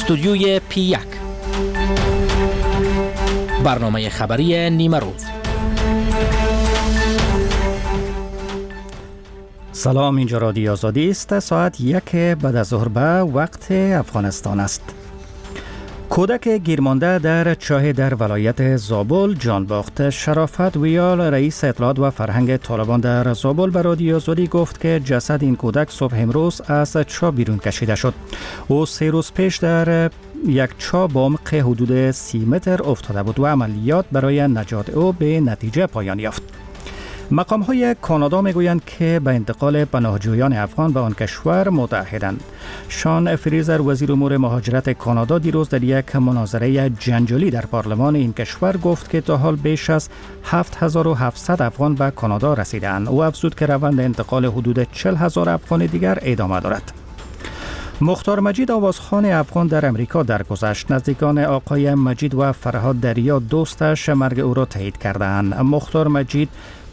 استودیوی P1 برنامه خبری نیمه روز. سلام، اینجا رادیو آزادی است. ساعت 1 بعد از ظهر به وقت افغانستان است. کودک گیرمانده در چاه در ولایت زابل جان باخت. شرافت ویال، رئیس اطلاعات و فرهنگ طالبان در زابل، به رادیو آزادی گفت که جسد این کودک صبح امروز از چاه بیرون کشیده شد. او 3 روز پیش در یک چاه با عمق حدود 30 متر افتاده بود و عملیات برای نجات او به نتیجه پایان یافت. مقام‌های کانادا میگویند که به انتقال پناهجویان افغان به آن کشور متعهدند. شان فریزر، وزیر امور مهاجرت کانادا، دیروز در یک مناظره جنجالی در پارلمان این کشور گفت که تا حال بیش از 7700 افغان به کانادا رسیدند. او افزود که روند انتقال حدود 40,000 افغان دیگر ادامه دارد. مختار مجید، آوازخوان افغان در امریکا، درگذشت. نزدیکان آقای مجید و فرهاد دریا دوستش مرگ او را تایید کردند. مختار مجید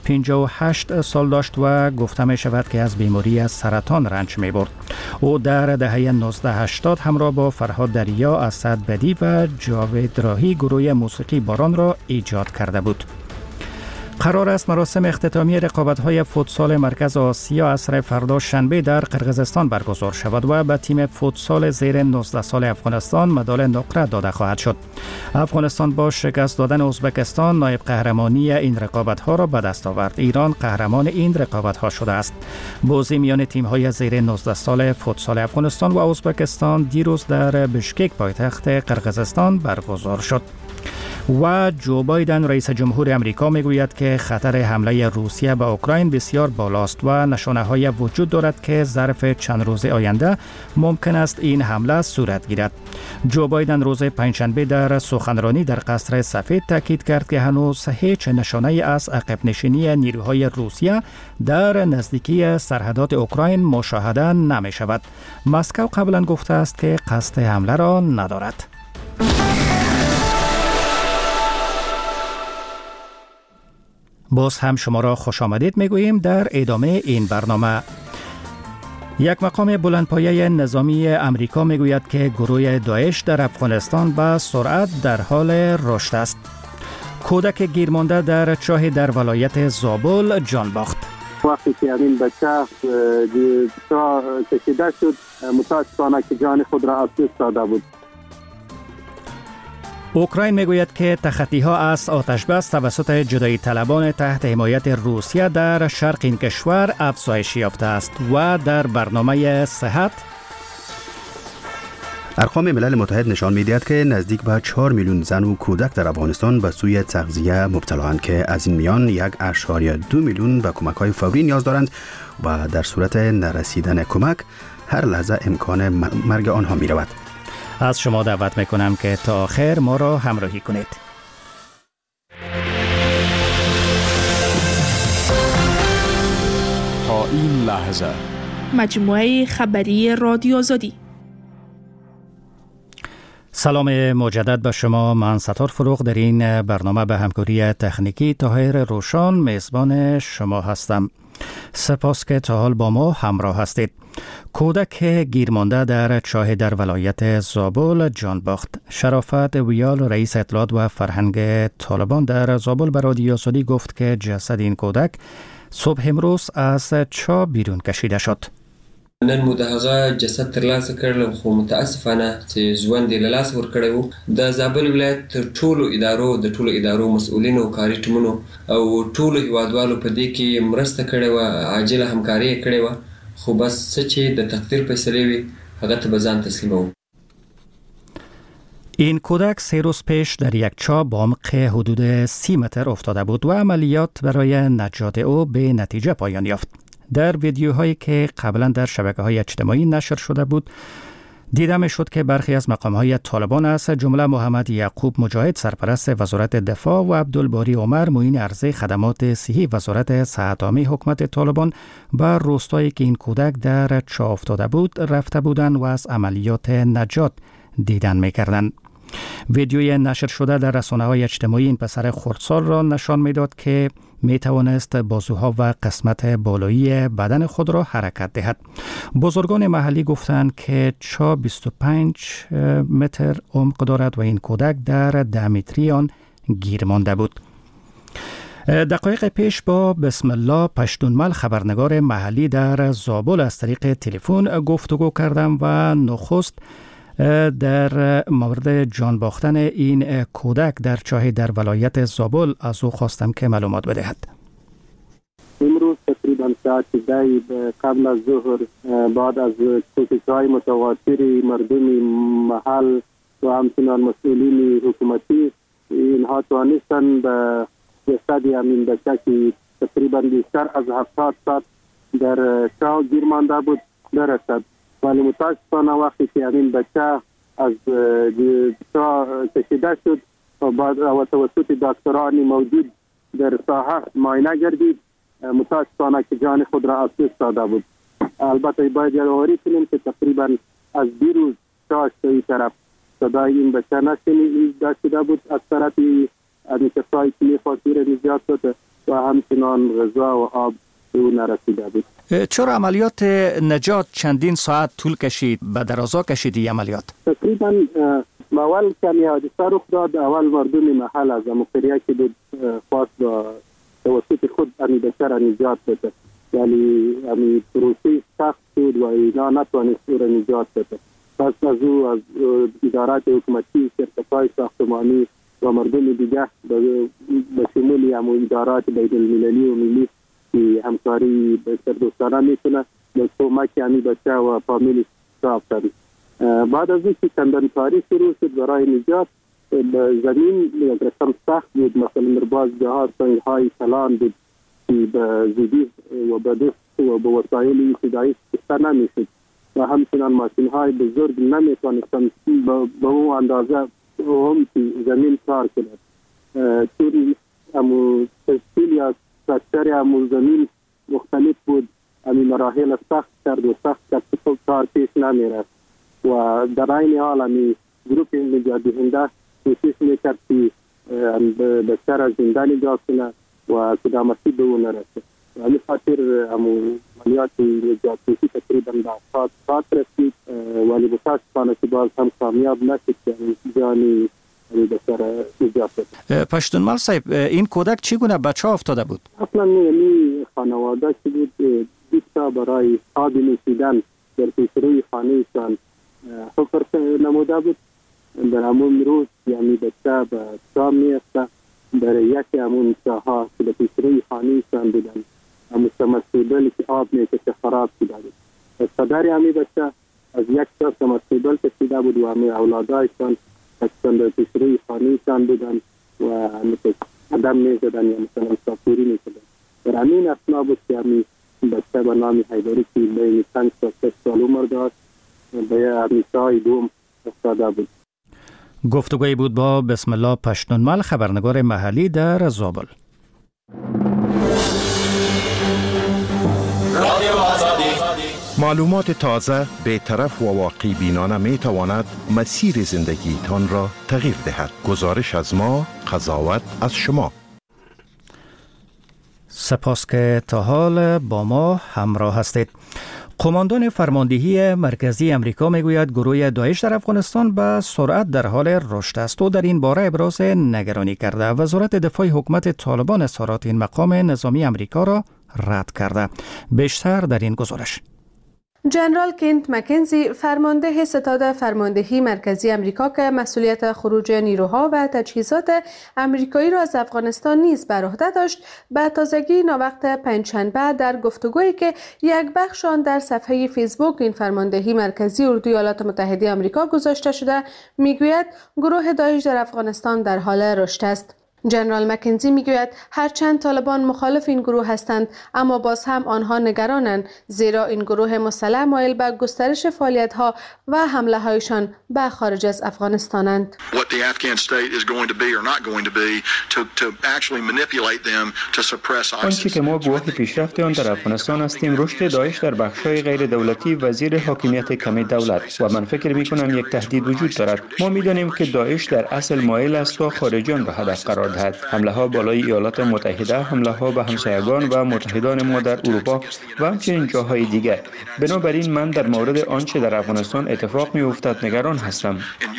58 سال داشت و گفته می شود که از بیماری از سرطان رنج می برد. او در دهه 1980 همراه با فرهاد دریا، اسد بدی و جاوید راهی گروه موسیقی باران را ایجاد کرده بود. قرار است مراسم اختتامی رقابت‌های فوتسال مرکز آسیا عصر فردا شنبه در قرقیزستان برگزار شود و به تیم فوتسال زیر 19 سال افغانستان مدال نقره داده خواهد شد. افغانستان با شکست دادن ازبکستان نایب قهرمانی این رقابت‌ها را به دست آورد. ایران قهرمان این رقابت‌ها شده است. بازی میان تیم‌های زیر 19 سال فوتسال افغانستان و ازبکستان دیروز در بشکک پایتخت قرقیزستان برگزار شد. و جو بایدن، رئیس جمهور امریکا، میگوید که خطر حمله روسیه به اوکراین بسیار بالاست و نشانه‌های وجود دارد که ظرف چند روز آینده ممکن است این حمله صورت گیرد. جو بایدن روز پنجشنبه در سخنرانی در قصر سفید تاکید کرد که هنوز هیچ نشانه‌ای از عقب نشینی نیروهای روسیه در نزدیکی سرحدات اوکراین مشاهده نمی‌شود. مسکو قبلا گفته است که قصد حمله را ندارد. باز هم شما را خوش آمدید میگوییم در ادامه این برنامه. یک مقام بلندپایه نظامی امریکا میگوید که گروه داعش در افغانستان به سرعت در حال رشد است. کودک گیرمانده در چاه در ولایت زابل جان باخت. وقتی که این بچه کشیده شد، متاسفانه که جان خود را از دست داده بود. اوکراین میگوید که تخطی‌ها از آتش‌بس توسط جدایی طلبان تحت حمایت روسیه در شرق این کشور افزایش یافته است. و در برنامه صحت، ارقام ملل متحد نشان می‌دهد که نزدیک به 4 میلیون زن و کودک در افغانستان به سوی تغذیه مبتلااند که از این میان 1.2 میلیون به کمک‌های فوری نیاز دارند و در صورت نرسیدن کمک هر لحظه امکان مرگ آنها می‌رود. از شما دعوت میکنم که تا آخر ما را همراهی کنید. تا این لحظه مجموعه خبری رادیو آزادی. سلام مجدد به شما. من ستار فروغ در این برنامه به همکاری تکنیکی طاهر روشان میزبان شما هستم. سپاس که تا حال با ما همراه هستید. کودک گیرمانده در چاه در ولایت زابل جان باخت. شرافت ویال، رئیس اطلاعات و فرهنگ طالبان در زابل، به رادیو آزادی گفت که جسد این کودک صبح امروز از چاه بیرون کشیده شد. نن مو د هغه جسد ترلاسه کړل، خو متاسفانه چې ژوند یې له لاسه ورکړی و. د زابل ولایت تر ټولو ادارو مسؤلینو او کاري ټیمونو او ټولو هیوادوالو په دې کې مرسته کړې وه، عاجله همکاري یې کړې وه، خو بس څه چې د تقدیر فیصلې وي هغه ته به ځان تسلیموو. این کودک 3 روز پیش در یک چاه با عمق حدود 30 متر افتاده بود و عملیات برای نجات او به نتیجه پایان یافت. در ویدیوهایی که قبلا در شبکه‌های اجتماعی نشر شده بود دیده می شد که برخی از مقام‌های طالبان از جمله محمد یعقوب مجاهد، سرپرست وزارت دفاع، و عبدالباری عمر، معین ارضی خدمات صحی وزارت صحت عامه حکومت طالبان، به روستایی که این کودک در چاه افتاده بود رفته بودند و از عملیات نجات دیدن می‌کردند. ویدیوی نشر شده در رسانه‌های اجتماعی این پسر خردسال را نشان می‌داد که می توانست بازوها و قسمت بالایی بدن خود را حرکت دهد. بزرگان محلی گفتند که چاه 25 متر عمق دارد و این کودک در 10 متری آن گیر مانده بود. دقایق پیش با بسم الله پشتونمل خبرنگار محلی در زابل از طریق تلفن گفتگو کردم و نخست در مورد جان باختن این کودک در چاه در ولایت زابل از او خواستم که معلومات بدهد. امروز تقریبا ساعت 10 قبل از ظهر بعد از کوشش‌های متواتر مردم محل و همچنان مسئولین حکومتی اینها توانستند به جسد همین بچه که تقریبا بیشتر از 70 ساعت در چاه گیر مانده بود برسد، ولی متاسفانه وقتی که همین بچه از چاه کشیده شد و بعد توسط دکتران موجود در ساحه معاینه گردید، متاسفانه که جان خود را از دست داده بود. البته باید یادآوری کنیم که تقریبا از دیروز چاه این طرف صدای این بچه نشنیده شده بود از طرف کسایی که می‌خواستند نجات شده و همچنان غذا و آب او نرسیده بود. چرا عملیات نجات چندین ساعت طول کشید؟ به درازا کشید این عملیات؟ تقریبا اول که حادثه رخ داد، اول مردم محل از مقریه که بود خواست با توسط خود امی بچه را نجات بده، ولی امی پروسه سخت شد و اینا نتوانست او را نجات بده. پس از او از ادارات حکومتی، شرکت‌های ساختمانی و مردم دیگه به شمول ادارات بین المللی و ملی که همکاری بسیار دوستانه میکنه به کمک امی بچه و فامیل ساختن. بعد از اینکه کندنکاری شروع شد برای نجات، زمین یک رقم سخت بود، مثلا در باز جاها سنگ‌های کلان بود که به زودی و به دست و به وسایل ابتدایی استفاده نمیشد و همچنان ماشین‌های بزرگ نمیتوانستند به اون اندازه هم که زمین کار کند. چون تشکیل یا ساختار همون زمین مختلف بود، همین مراحل سخت کرد و سخت کرد که کار پیش نمیرفت و در این حال همین گروپ نجات دهنده کوشش میکرد که بچه را زنده نجات کنه و کدامتی به او نرسه. همین خاطر همون عملیات نجات دهی تقریبا به ساعت رسید، ولی متاسفانه که باز هم کامیاب نشد که جانی بچه را نجات بده. پشتونمل صاحب، این کودک چگونه به چاه افتاده بود؟ اصلا یعنی خانواده که بود بیشتر برای آب نوشیدن در پیشروی خانهشان حفر نموده بود. در همون روز یعنی بچه به چاه میفته، در یکی همون چاها که به پیشروی خانهشان بودن همون سمرسیبل که آب میکشه خراب شده بود. پدر همی بچه از یک چاه سمرسیبل کشیده بود و همی اولادایشان در پیشروی خانهشان بودن و قدم میزدن یا مثلا سافوری میکردن. در همین اثنا بود که همی بچه به نام حیدری که بین 5 تا 6 سال عمر داشت به همی چاه دوم افتاده بود. گفتگویی بود با بسم الله پشتونمل خبرنگار محلی در زابل. معلومات تازه، بی‌طرف و واقعی بینانه می تواند مسیر زندگی تان را تغییر دهد. گزارش از ما، قضاوت از شما. سپاس که تا حال با ما همراه هستید. قماندان فرماندهی مرکزی امریکا میگوید گروه داعش در افغانستان به سرعت در حال رشد است و در این باره ابراز نگرانی کرده. وزارت دفاع حکومت طالبان اظهارات این مقام نظامی امریکا را رد کرده. بیشتر در این گزارش. جنرال کنت مکنزی فرمانده ستاد فرماندهی مرکزی امریکا که مسئولیت خروج نیروها و تجهیزات امریکایی را از افغانستان نیز بر عهده داشت، به تازگی ناوقت پنجشنبه در گفتگویی که یک بخش آن در صفحه فیسبوک این فرماندهی مرکزی اردوی ایالات متحده آمریکا گذاشته شده، میگوید گروه داعش در افغانستان در حال رشد است. جنرال مکنزی میگوید هرچند طالبان مخالف این گروه هستند، اما باز هم آنها نگرانند، زیرا این گروه مسلح مایل به گسترش فعالیت‌ها و حمله‌هایشان به خارج از افغانستانند. آنچه که ما گواه پیشرفت آن در افغانستان هستیم رشد داعش در بخش‌های غیر دولتی و زیر حاکمیت کمی دولت و من فکر می‌کنم یک تهدید وجود دارد. ما می‌دانیم که داعش در اصل مایل است تا خارجیان به هدف قرار دهد. حمله ها بالای ایالات متحده، حمله ها به همسایگان و متحدان ما در اروپا و همچنین جاهای دیگر. بنابراین من در مورد آنچه در افغانستان اتفاق می‌افتد نگران هستم.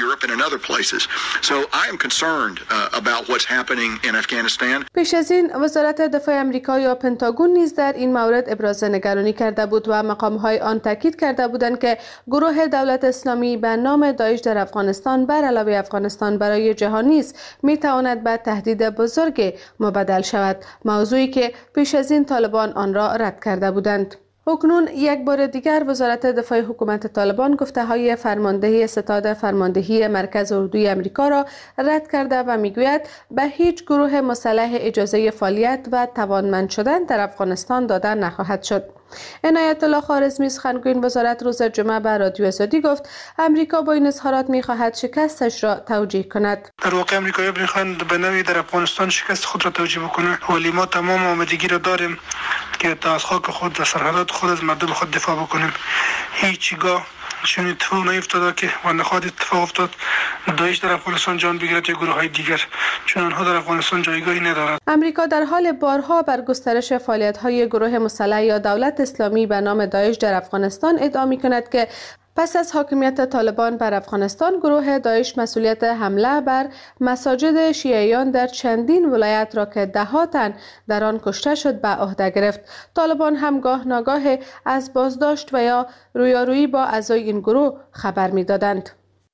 پیش از این وزارت دفاع آمریکا یا پنتاگون نیز در این مورد ابراز نگرانی کرده بود و مقام‌های آن تاکید کرده بودند که گروه دولت اسلامی به نام داعش در افغانستان بر علاوه افغانستان برای جهان نیز می‌تواند به تهدید بزرگ مبدل شود، موضوعی که پیش از این طالبان آن را رد کرده بودند. اکنون یک بار دیگر وزارت دفاع حکومت طالبان گفته‌های فرماندهی ستاد فرماندهی مرکز اردوی آمریکا را رد کرده و میگوید به هیچ گروه مسلح اجازه فعالیت و توانمند شدن در افغانستان داده نخواهد شد. عنایت الله خوارزمی سخنگوی وزارت روز جمعه به رادیو آزادی گفت آمریکا با این اظهارات می‌خواهد شکستش را توجیه کند. در واقع آمریکایی‌ها می‌خواهند به نوعی در افغانستان شکست خود را توجیه بکنند، ولی ما تمام آمادگی را داریم که تا از خاک خود و سرحدات خود از مردم خود دفاع بکنیم. هیچگاه چون اتفاق نیفتاده که و نخواهد اتفاق افتاد داعش در افغانستان جان بگیرد یا گروه‌های دیگر، چون آنها در افغانستان جایگاهی ندارند. آمریکا در حال بارها بر گسترش فعالیت‌های گروه مسلح یا دولت اسلامی به نام داعش در افغانستان ادعا می‌کند که پس از حاکمیت طالبان بر افغانستان گروه داعش مسئولیت حمله بر مساجد شیعیان در چندین ولایت را که ده‌ها تن در آن کشته شد به عهده گرفت. طالبان هم گاه ناگاه از بازداشت و یا رویارویی با اعضای این گروه خبر می‌دادند.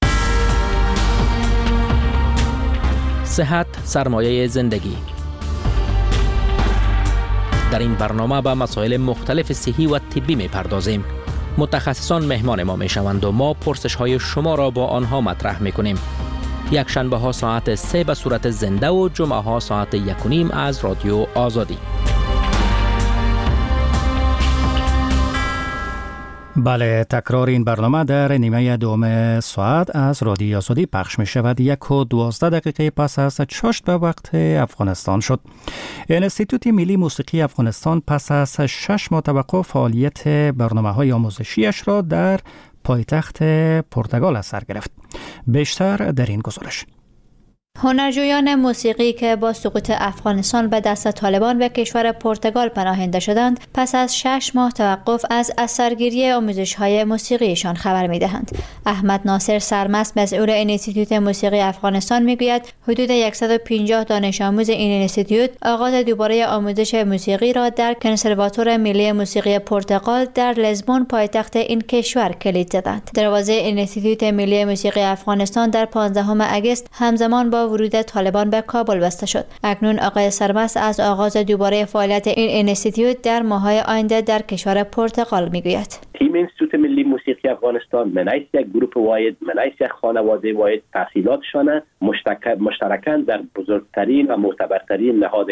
صحت سرمایه زندگی. در این برنامه به مسائل مختلف صحی و طبی می‌پردازیم. متخصصان مهمان ما میشوند و ما پرسش های شما را با آنها مطرح میکنیم. یک شنبه ها ساعت 3 به صورت زنده و جمعه ها ساعت 1:30 از رادیو آزادی. بله، تکرار این برنامه در نیمه دوم ساعت از رادیو آزادی پخش می شود. 1:12 پس از چاشت به وقت افغانستان شد. انستیتوت ملی موسیقی افغانستان پس از 6 ماه توقف فعالیت برنامه‌های آموزشیش را در پایتخت پرتغال سر گرفت. بیشتر در این گزارش. هنرجویان موسیقی که با سقوط افغانستان به دست طالبان به کشور پرتغال پناهنده شدند، پس از 6 ماه توقف از سرگیری آموزش‌های موسیقیشان خبر می‌دهند. احمد ناصر سرمست، مسئول انستیتوت موسیقی افغانستان می‌گوید حدود 150 دانش آموز این انستیتوت آغاز دوباره آموزش موسیقی را در کنسرواتوار ملی موسیقی پرتغال در لزبون پایتخت این کشور کلید زدند. دروازه انستیتوت ملی موسیقی افغانستان در 15 آگوست همزمان با ورود طالبان به کابل بسته شد. اکنون آقای سرمست از آغاز دوباره فعالیت این انستیتوت در ماه‌های آینده در کشور پرتغال میگوید. تیم انستیتوت ملی موسیقی افغانستان من حیث یک گروه واحد، من حیث یک خانواده واحد تحصیلاتشان مشترکاً در بزرگترین و معتبرترین نهاد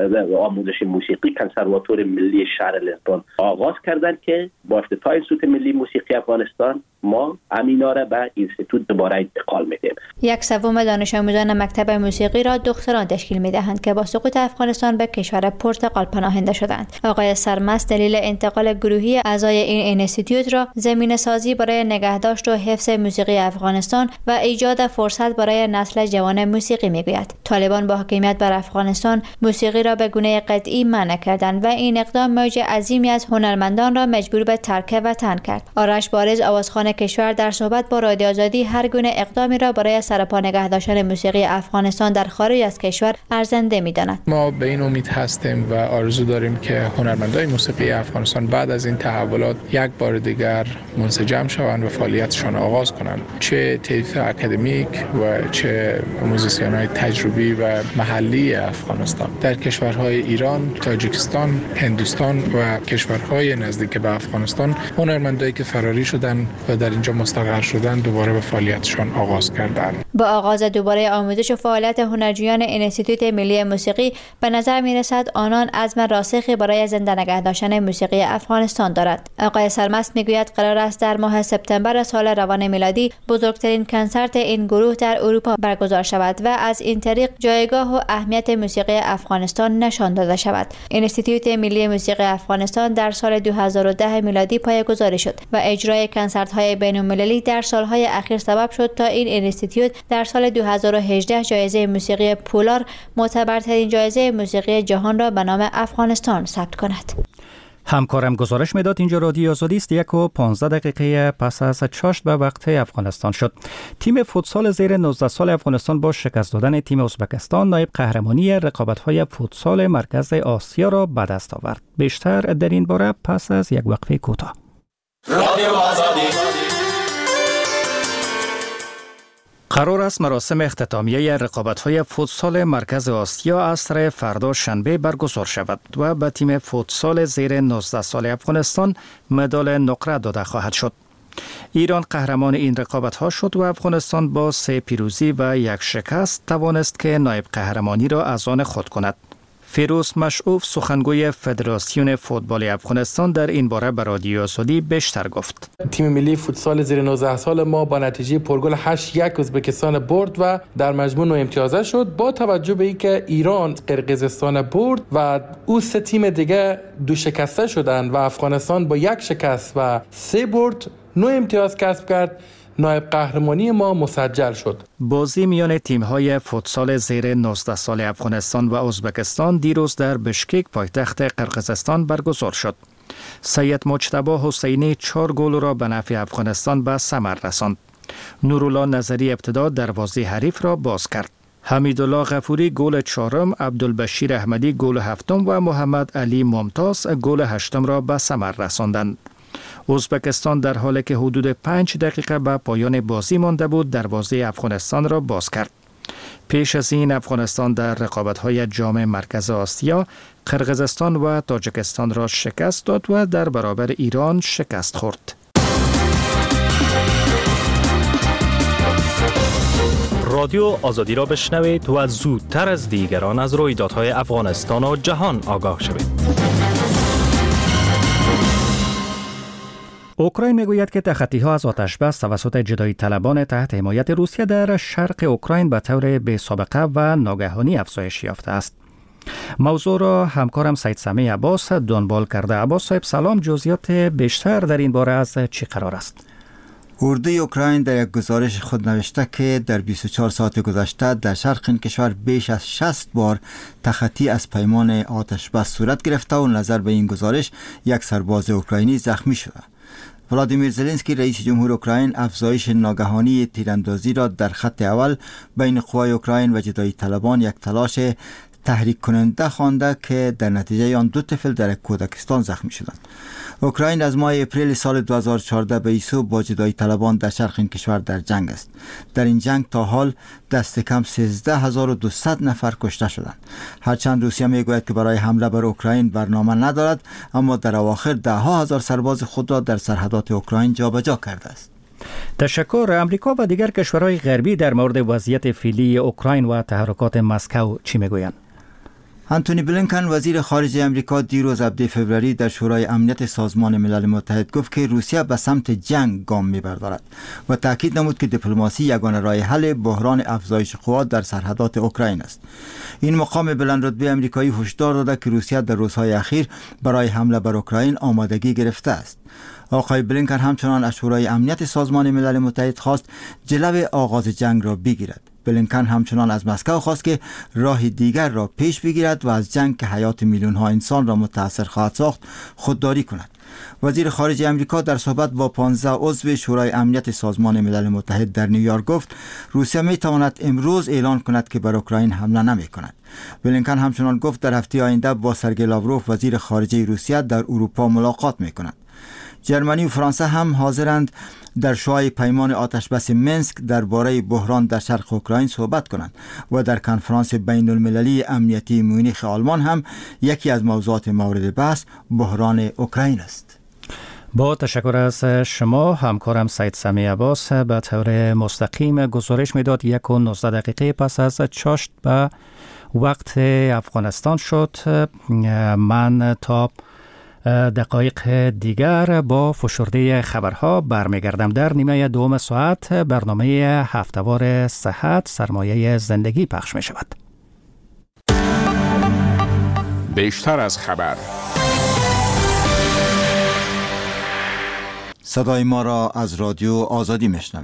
آموزش موسیقی کنسرواتوار ملی شهر لزبون آغاز کردند که با افتتاح انستیتوت ملی موسیقی افغانستان ما امینا را به انستیتوت دوباره انتقال میدیم. 1/3 دانش آموزان مکتب موسیقی را دختران تشکیل میدهند که با سقوط افغانستان به کشور پرتغال پناهنده شدند. آقای سرمست دلیل انتقال گروهی اعضای این انستیتوت را زمینه سازی برای نگهداشت و حفظ موسیقی افغانستان و ایجاد فرصت برای نسل جوان موسیقی میگوید. طالبان با حاکمیت بر افغانستان موسیقی را به گونه قطعی منع کردند و این اقدام موج عظیمی از هنرمندان را مجبور به ترک وطن کرد. آرش بارز، آوازخوان کشور، در صحبت با رادیو آزادی هر گونه اقدامی را برای سرپا نگه داشتن موسیقی افغانستان در خارج از کشور ارزنده می‌داند. ما به این امید هستیم و آرزو داریم که هنرمندان موسیقی افغانستان بعد از این تحولات یک بار دیگر منسجم شوند و فعالیتشان آغاز کنند، چه طیف اکادمیک و چه موزیسین‌های تجربی و محلی افغانستان. در کشورهای ایران، تاجیکستان، هندوستان و کشورهای نزدیک به افغانستان هنرمندانی که فراری شدند و در اینجا مستقر شدند دوباره به فعالیتشان آغاز کردند. با آغاز دوباره آموزش و فعالیت هنرجویان انستیتوت ملی موسیقی به نظر می‌رسد آنان عزم راسخی برای زنده نگه داشتن موسیقی افغانستان دارد. آقای سرمست میگوید قرار است در ماه سپتامبر سال روان میلادی بزرگترین کنسرت این گروه در اروپا برگزار شود و از این طریق جایگاه و اهمیت موسیقی افغانستان نشان داده شود. انستیتوت ملی موسیقی افغانستان در سال 2010 میلادی پایه‌گذاری شد و اجرای کنسرت‌های بین‌المللی در سال‌های اخیر سبب شد تا این انستیتوت در سال 2018 جایزه موسیقی پولار معتبرترین جایزه موسیقی جهان را به نام افغانستان ثبت کند. همکارم گزارش میداد اینجا رادیو آزادی است. 1:15 پس از چاشت به وقت افغانستان شد. تیم فوتسال زیر 19 سال افغانستان با شکست دادن تیم ازبکستان نایب قهرمانی رقابت‌های فوتسال مرکز آسیا را به دست آورد. بیشتر در این باره پس از یک وقفه کوتاه. رادیو آزادی. قرار است مراسم اختتامیه رقابت‌های فوتسال مرکز آسیا عصر فردا شنبه برگزار شود و به تیم فوتسال زیر 19 سال افغانستان مدال نقره داده خواهد شد. ایران قهرمان این رقابت‌ها شد و افغانستان با 3 پیروزی و 1 شکست توانست که نایب قهرمانی را از آن خود کند. فیروز مشعوف سخنگوی فدراسیون فوتبال افغانستان در این باره به رادیو آزادی بیشتر گفت. تیم ملی فوتسال زیر 19 سال ما با نتیجه پرگل 8-1 ازبکستان برد و در مجموع 9 امتیازه شد. با توجه به اینکه ایران قرقیزستان برد و او 3 تیم دیگه 2 شکسته شدند و افغانستان با 1 شکست و 3 برد 9 امتیاز کسب کرد، نایب قهرمانی ما مسجل شد. بازی میان تیم‌های فوتسال زیر 19 سال افغانستان و ازبکستان دیروز در بشکک پایتخت قرقیزستان برگزار شد. سید مجتبی حسینی 4 گل را به نفع افغانستان به ثمر رساند. نورالله نظری ابتدا دروازه حریف را باز کرد. حمیدالله غفوری گل 4م، عبدالبشیر احمدی گل 7م و محمد علی ممتاز گل 8م را به ثمر رساندند. ازبکستان در حالی که حدود 5 دقیقه به پایان بازی مانده بود دروازه افغانستان را باز کرد. پیش از این افغانستان در رقابت‌های جام مرکز آسیا قرقیزستان و تاجیکستان را شکست داد و در برابر ایران شکست خورد. رادیو آزادی را بشنوید و زودتر از دیگران از رویدادهای افغانستان و جهان آگاه شوید. اوکراین میگوید که تخطی‌ها از آتش‌بس توسط جدایی طلبان تحت حمایت روسیه در شرق اوکراین به طور بی‌سابقه و ناگهانی افزایش یافته است. موضوع را همکارم سید سمیع عباس دنبال کرده. عباس صاحب سلام، جزئیات بیشتر در این باره از چی قرار است؟ اردوی اوکراین در یک گزارش خود نوشته که در 24 ساعت گذشته در شرق این کشور بیش از 60 بار تخطی از پیمان آتش‌بس صورت گرفته و نظر به این گزارش 1 سرباز اوکراینی زخمی شده. ولادیمیر زلنسکی رئیس جمهور اوکراین افزایش ناگهانی تیراندازی را در خط اول بین قوای اوکراین و جدایی طلبان یک تلاش تحریک کننده خوانده که در نتیجه آن 2 طفل در کودکستان زخمی شدند. اوکراین از ماه اپریل سال 2014 به این سو با جدایی طلبان در شرق این کشور در جنگ است. در این جنگ تا حال دست کم 13200 نفر کشته شدند. هرچند روسیه میگوید که برای حمله بر اوکراین برنامه ندارد، اما در اواخر 10,000 سرباز خود را در سرحدات اوکراین جابجا کرده است. تشکر. امریکا و دیگر کشورهای غربی در مورد وضعیت فعلی اوکراین و تحرکات مسکو چی میگویند؟ انتونی بلینکن وزیر خارجه امریکا دیروز 17 فوریه در شورای امنیت سازمان ملل متحد گفت که روسیه به سمت جنگ گام می‌بردارد و تاکید نمود که دیپلماسی یگانه راه حل بحران افزایش قوا در سرحدات اوکراین است. این مقام بلند رتبه آمریکایی هشدار داده که روسیه در روزهای اخیر برای حمله بر اوکراین آمادگی گرفته است. آقای بلینکن همچنان از شورای امنیت سازمان ملل متحد خواست جلوی آغاز جنگ را بگیرد. بلینکن همچنان از مسکو خواست که راه دیگر را پیش بگیرد و از جنگ که حیات میلیون ها انسان را متاثر خواهد ساخت خودداری کند. وزیر خارجه آمریکا در صحبت با 15 عضو شورای امنیت سازمان ملل متحد در نیویورک گفت روسیه می تواند امروز اعلان کند که بر اوکراین حمله نمی کند. بلینکن همچنان گفت در هفته آینده با سرگئی لاوروف وزیر خارجه روسیه در اروپا ملاقات می کند. جرمنی و فرانسه هم حاضرند در شورای پیمان آتشبس منسک درباره بحران در شرق اوکراین صحبت کنند و در کنفرانس بین المللی امنیتی مونیخ آلمان هم یکی از موضوعات مورد بحث بحران اوکراین است. با تشکر از شما همکارم سید سمیع عباس به طور مستقیم گزارش میداد. 1:19 پس از چاشت به وقت افغانستان شد. من تا دقایق دیگر با فشرده خبرها برمیگردم. در نیمه دوم ساعت برنامه هفته‌وار صحت سرمایه زندگی پخش می شود. بیشتر از خبر. صدای ما را از رادیو آزادی میشنوید.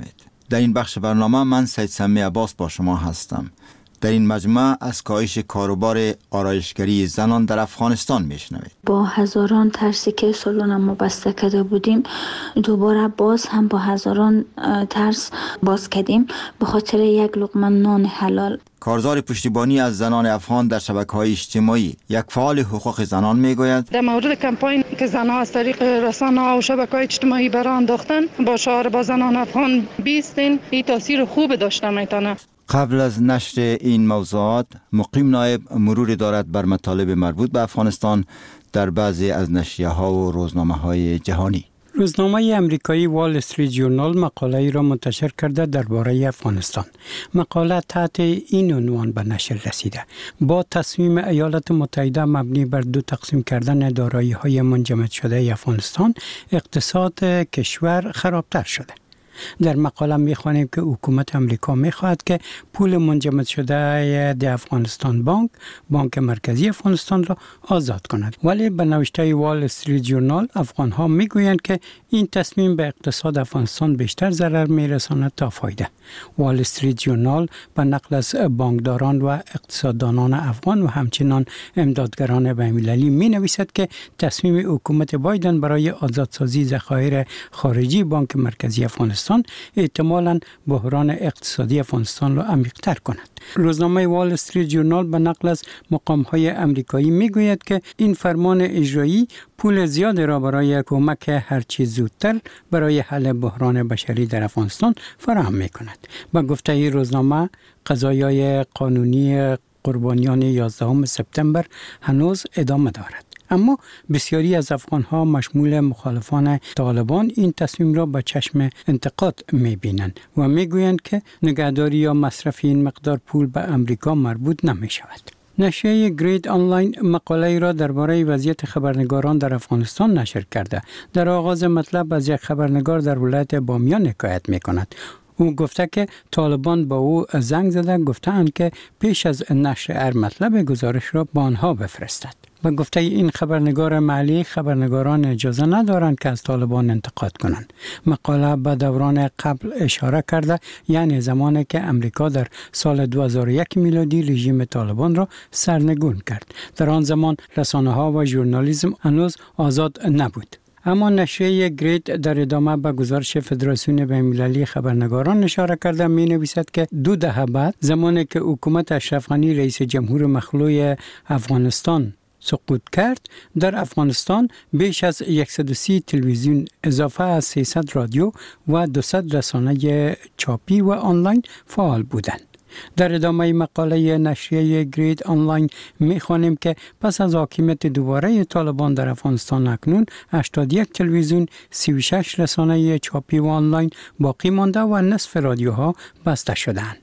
در این بخش برنامه من سید سمی عباس با شما هستم. در این مجموعه از کاهش کاروبار آرایشگری زنان در افغانستان میشنوید. با هزاران ترسی که سالن ما بسته کرده بودیم، دوباره باز هم با هزاران ترس باز کردیم به خاطر یک لقمه نان حلال. کارزار پشتیبانی از زنان افغان در شبکه‌های اجتماعی، یک فعال حقوق زنان میگوید در مورد کمپاین که زنها از طریق رسانه‌ها و شبکه‌های اجتماعی برآن انداختن، با شعار با زنان افغان بیستین، این تاثیر خوب داشته میتونه. قبل از نشر این موضوعات، مقیم نایب مرور دارد بر مطالب مربوط به افغانستان در بعضی از نشریه‌ها و روزنامه‌های جهانی. روزنامه امریکایی وال استریت ژورنال مقاله‌ای را منتشر کرده درباره افغانستان. مقاله تحت این عنوان به نشر رسیده: با تصمیم ایالات متحده مبنی بر 2 تقسیم کردن دارایی‌های منجمد شده افغانستان، اقتصاد کشور خرابتر شده. در مقاله می‌خوانیم که حکومت امریکا می‌خواهد که پول منجمد شده د افغانستان بانک مرکزی افغانستان را آزاد کند، ولی به نوشته وال استریت ژورنال افغان‌ها می‌گویند که این تصمیم به اقتصاد افغانستان بیشتر ضرر می‌رساند تا فایده. وال استریت ژورنال به نقل از بانکداران و اقتصاددانان افغان و همچنین امدادگران بین‌المللی می‌نویسد که تصمیم حکومت بایدن برای آزادسازی ذخایر خارجی بانک مرکزی افغانستان احتمالاً بحران اقتصادی افغانستان را عمیق‌تر کند. روزنامه وال استریت ژورنال به نقل از مقام‌های امریکایی می‌گوید که این فرمان اجرایی پول زیادی را برای کمک هرچی زودتر برای حل بحران بشری در افغانستان فراهم می‌کند. با گفته روزنامه، قضایای قانونی قربانیان 11 سپتامبر هنوز ادامه دارد. اما بسیاری از افغان‌ها مشمول مخالفان طالبان این تصمیم را به چشم انتقاد می‌بینند و می‌گویند که نگهداری یا مصرف این مقدار پول به امریکا مربوط نمی‌شود. نشریه گرید آنلاین مقاله‌ای را درباره وضعیت خبرنگاران در افغانستان نشر کرده. در آغاز مطلب از یک خبرنگار در ولایت بامیان حکایت می‌کند. او گفته که طالبان با او زنگ زده گفتند که پیش از نشر هر مطلب گزارش را به آنها بفرستد. به گفته این خبرنگار محلی، خبرنگاران اجازه ندارند که از طالبان انتقاد کنند. مقاله به دوران قبل اشاره کرده، یعنی زمانی که امریکا در سال 2001 میلادی رژیم طالبان را سرنگون کرد. در آن زمان رسانه‌ها و ژورنالیسم هنوز آزاد نبود. اما نشریه گرید در ادامه به گزارش فدراسیون بین‌المللی خبرنگاران اشاره کرده می‌نویسد که 2 دهه بعد، زمانی که حکومت اشرف غنی رئیس جمهور مخلوع افغانستان سقوط کرد، در افغانستان بیش از 130 تلویزیون اضافه از 300 رادیو و 200 رسانه چاپی و آنلاین فعال بودند. در ادامه مقاله نشریه گرید آنلاین می‌خوانیم که پس از حاکمیت دوباره طالبان در افغانستان اکنون 81 تلویزیون، 36 رسانه چاپی و آنلاین باقی مانده و نصف رادیوها بسته شدند.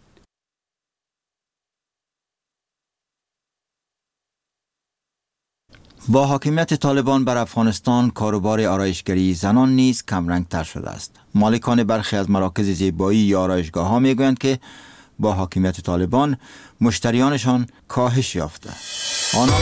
با حاکمیت طالبان بر افغانستان، کاروبار آرایشگری زنان نیز کمرنگ‌تر شده است. مالکان برخی از مراکز زیبایی یا آرایشگاه‌ها می‌گویند که با حاکمیت طالبان مشتریانشان کاهش یافته. آنان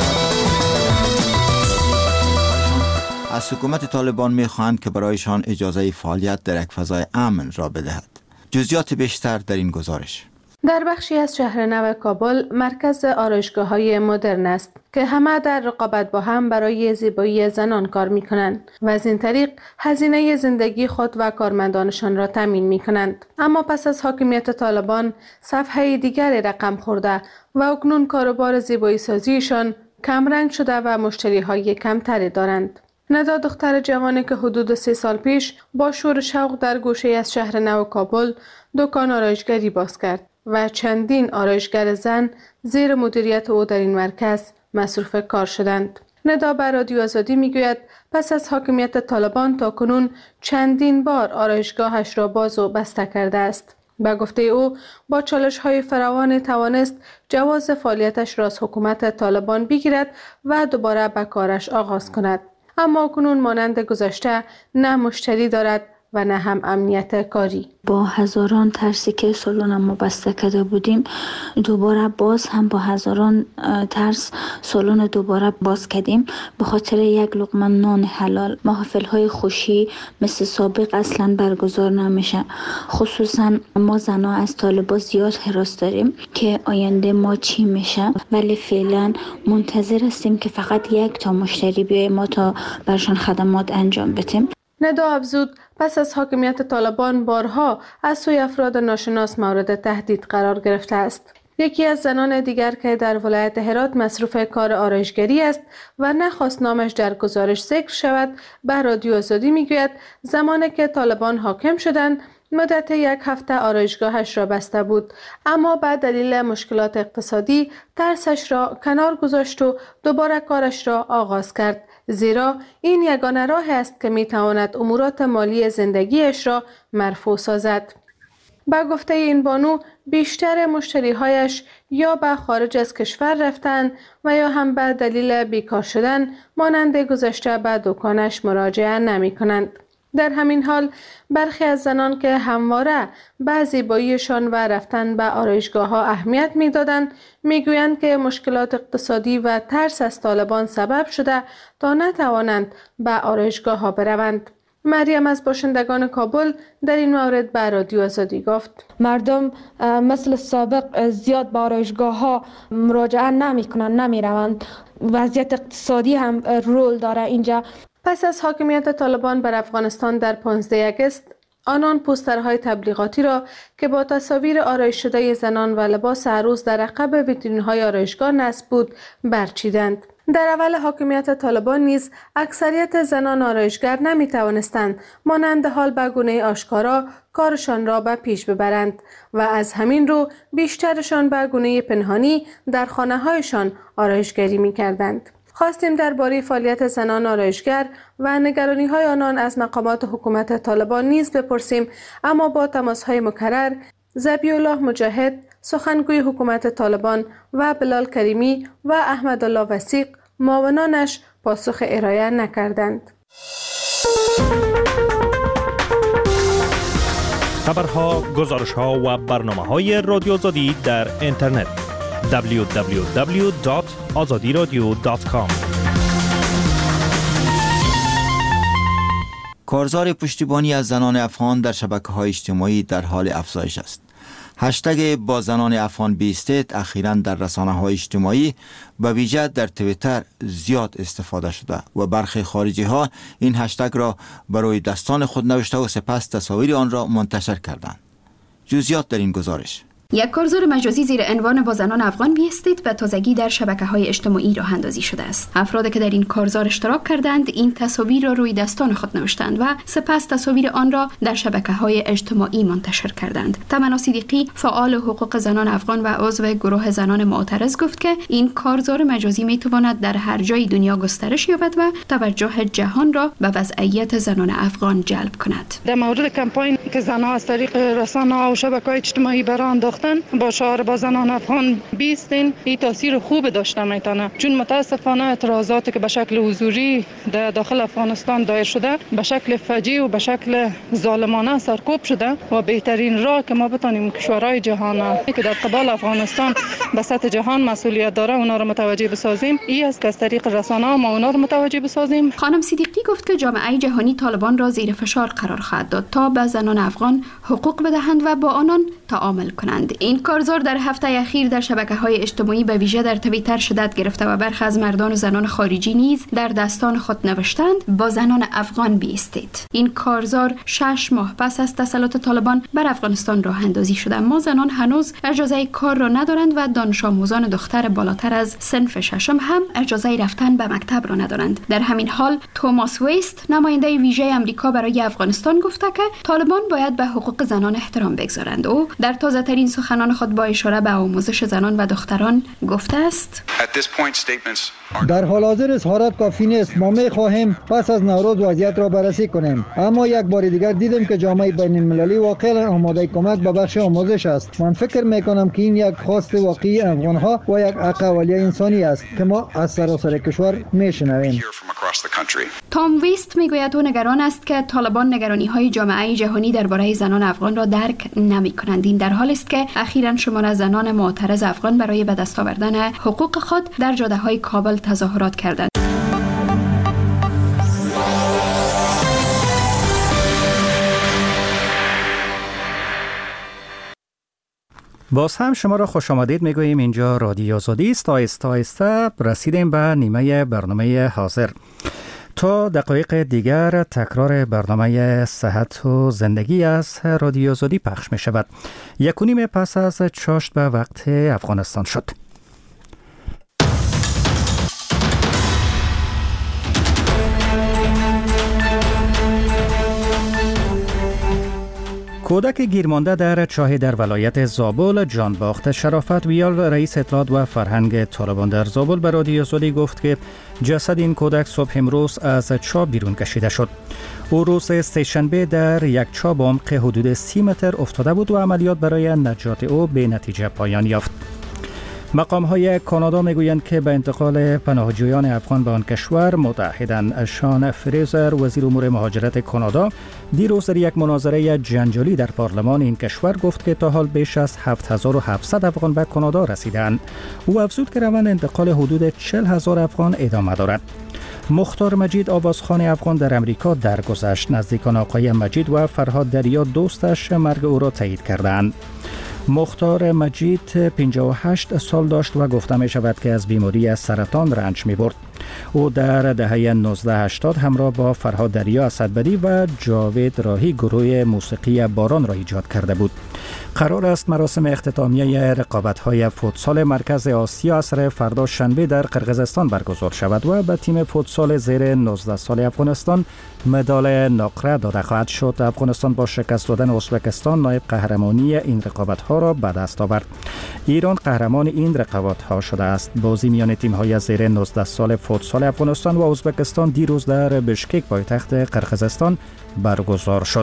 از حکومت طالبان می‌خواهند که برایشان اجازه فعالیت در یک فضای امن را بدهد. جزئیات بیشتر در این گزارش. در بخشی از شهر نو کابل مرکز آرایشگاه‌های مدرن است که همه در رقابت با هم برای زیبایی زنان کار می‌کنند و از این طریق هزینه زندگی خود و کارمندانشان را تامین می‌کنند. اما پس از حاکمیت طالبان صفحه دیگری رقم خورده و اکنون کاروبار زیبایی سازیشان کمرنگ شده و مشتری‌های کمتری دارند. ندا دختر جوانی که حدود 3 سال پیش با شور شوق در گوشه از شهر نو کابل دکان آرایشگری باز کرد و چندین آرایشگر زن زیر مدیریت او در این مرکز مصروف کار شدند. ندا به رادیو آزادی میگوید پس از حاکمیت طالبان تا کنون چندین بار آرایشگاهش را باز و بسته کرده است. به گفته او با چالش‌های فراوان توانست جواز فعالیتش را از حکومت طالبان بگیرد و دوباره به کارش آغاز کند. اما کنون مانند گذشته نه مشتری دارد و نه هم امنیت کاری. با هزاران ترسی که سالن ما بسته کرده بودیم دوباره باز هم با هزاران ترس سالن دوباره باز کردیم به خاطر یک لقمه نان حلال. محافل های خوشی مثل سابق اصلا برگزار نمیشه. خصوصا ما زنها از طالبان زیاد هراس داریم که آینده ما چی میشه، ولی فعلا منتظر هستیم که فقط یک تا مشتری بیای ما تا برشان خدمات انجام بدیم. ندا افزود پس از حاکمیت طالبان بارها از سوی افراد ناشناس مورد تهدید قرار گرفته است. یکی از زنان دیگر که در ولایت هرات مصروف کار آرایشگری است و نخواست نامش در گزارش ذکر شود به رادیو آزادی میگوید زمانی که طالبان حاکم شدند مدت 1 هفته آرایشگاهش را بسته بود، اما به دلیل مشکلات اقتصادی ترسش را کنار گذاشت و دوباره کارش را آغاز کرد، زیرا این یگانه راه است که میتواند امورات مالی زندگیش را مرفوع سازد. با گفته این بانو بیشتر مشتریهایش یا به خارج از کشور رفتند و یا هم به دلیل بیکار شدن مانند گذشته به دکانش مراجعه نمی کنند. در همین حال برخی از زنان که همواره به زیباییشان و رفتن به آرایشگاه ها اهمیت می دادند می گویند که مشکلات اقتصادی و ترس از طالبان سبب شده تا نتوانند به آرایشگاه ها بروند. مریم از باشندگان کابل در این مورد به رادیو آزادی گفت مردم مثل سابق زیاد به آرایشگاه ها مراجعه نمی کنند، نمی روند. وضعیت اقتصادی هم رول داره اینجا. پس از حاکمیت طالبان بر افغانستان در 15 آگوست آنان پوسترهای تبلیغاتی را که با تصاویر آرایش شده زنان و لباس عروس در عقب ویترین‌های آرایشگاه نصب بود برچیدند. در اول حاکمیت طالبان نیز اکثریت زنان آرایشگر نمی توانستند مانند حال به گونه آشکارا کارشان را به پیش ببرند و از همین رو بیشترشان به گونه پنهانی در خانه‌هایشان آرایشگری می کردند. خواستیم درباره فعالیت زنان آرایشگر و نگرانی‌های آنان از مقامات حکومت طالبان نیز بپرسیم، اما با تماس‌های مکرر ذبیح‌الله مجاهد سخنگوی حکومت طالبان و بلال کریمی و احمدالله وثیق معاونانش پاسخ ارائه نکردند. خبرها، گزارش‌ها و برنامه‌های رادیو آزادی در اینترنت www.azadiradio.com. کارزار پشتیبانی از زنان افغان در شبکه‌های اجتماعی در حال افزایش است. هشتگ با زنان افغان بیستید اخیراً در رسانه‌های اجتماعی و ویژه در توییتر زیاد استفاده شده و برخی خارجی‌ها این هشتگ را برای دستان خود نوشته و سپس تصاویر آن را منتشر کردند. جزئیات در این گزارش. یک کارزار مجازی زیر عنوان با زنان افغان بیستید به تازگی در شبکه‌های اجتماعی راه اندازی شده است. افرادی که در این کارزار اشتراک کردند این تصاویر را روی دستان خود نوشتند و سپس تصاویر آن را در شبکه‌های اجتماعی منتشر کردند. تمنا صدیقی فعال حقوق زنان افغان و عضو گروه زنان معترض گفت که این کارزار مجازی میتواند در هر جای دنیا گسترش یابد و توجه جهان را به وضعیت زنان افغان جلب کند. در مورد کمپاین که زنان از طریق رسانه‌ها و شبکه‌های اجتماعی برآورده با شعار با زنان افغان بیستین این تاثیر خوب داشته میتونه، چون متاسفانه اعتراضاتی که به شکل حضوری در داخل افغانستان دایر شده به شکل فجیع و به شکل ظالمانه سرکوب شده و بهترین راه که ما بتونیم کشورهای جهان که در قبال افغانستان به سطح جهان مسئولیت داره اونا رو متوجه بسازیم این است که از طریق رسانه‌ها ما اونا رو متوجه بسازیم. خانم صدیقی گفت که جامعه جهانی طالبان را زیر فشار قرار خواهد داد تا به زنان افغان حقوق بدهند و با آنان تعامل کنند. این کارزار در هفته اخیر در شبکه‌های اجتماعی به ویژه در توییتر شدت گرفته و برخی از مردان و زنان خارجی نیز در دستان خود نوشتند با زنان افغان بیستید. این کارزار 6 ماه پس از تسلط طالبان بر افغانستان راه اندازی شده، اما زنان هنوز اجازه کار را ندارند و دانش آموزان دختر بالاتر از صنف 6 هم اجازه رفتن به مکتب را ندارند. در همین حال توماس ویست نماینده ویژه آمریکا برای افغانستان گفته که طالبان باید به حقوق زنان احترام بگذارند. او در تازه‌ترین سخنان خود با اشاره به آموزش زنان و دختران گفته است: در حال حاضر اظهارات کافی نیست. ما می‌خواهیم پس از نوروز وضعیت را بررسی کنیم، اما یک بار دیگر دیدیم که جامعه بین‌المللی واقعا آماده کمک به بخش آموزش است. من فکر می‌کنم که این یک خواست واقعی افغان‌ها و یک حق اولیه انسانی است که ما از سراسر کشور می‌شنویم. تام ویست میگوید او نگران است که طالبان نگرانی‌های جامعه جهانی درباره زنان افغان را درک نمی‌کنند. این در حالی است که اخیراً شمار زنان معترض افغان برای به دست آوردن حقوق خود در جاده‌های کابل تظاهرات کردند. باز هم شما را خوش آمدید میگوییم. اینجا رادیو آزادی است. آهسته آهسته رسیدیم به نیمه برنامه حاضر. تا دقایق دیگر تکرار برنامه صحت و زندگی از رادیو آزادی پخش می شود. 1:30 پس از چاشت به وقت افغانستان شد. کودک گیرمانده در چاه در ولایت زابل جانباخت شرافت ویال رئیس اطلاعات و فرهنگ طالبان در زابل به رادیو آزادی گفت که جسد این کودک صبح امروز از چاه بیرون کشیده شد. او روز سه‌شنبه در یک چاه با عمق حدود 30 متر افتاده بود و عملیات برای نجات او به نتیجه پایان یافت. مقام‌های کانادا میگویند که به انتقال پناهجویان افغان به آن کشور متعهدند. شان فریزر وزیر امور مهاجرت کانادا دیروز در یک مناظره جنجالی در پارلمان این کشور گفت که تا حال بیش از 7700 افغان به کانادا رسیدند. او افزود که روند انتقال حدود 40,000 افغان ادامه دارد. مختار مجید آوازخوان افغان در امریکا درگذشت. نزدیکان آقای مجید و فرهاد دریا دوستش مرگ او را تایید کردند. مختار مجید 58 سال داشت و گفته می شود که از بیماری سرطان رنج می برد. او در دهه 1980 همراه با فرهاد دریا اسدبدی و جاوید راهی گروه موسیقی باران را ایجاد کرده بود. قرار است مراسم اختتامیه رقابت‌های فوتسال مرکز آسیا عصر فردا شنبه در قرقیزستان برگزار شود و به تیم فوتسال زیر 19 سال افغانستان مدال نقره داده خواهد شد. افغانستان با شکست دادن ازبکستان نایب قهرمانی این رقابت‌ها را به دست آورد. ایران قهرمان این رقابت‌ها شده است. بازی میان تیم‌های زیر 19 سال فوتسال افغانستان و ازبکستان دیروز در بشکک پایتخت قرقیزستان برگزار شد.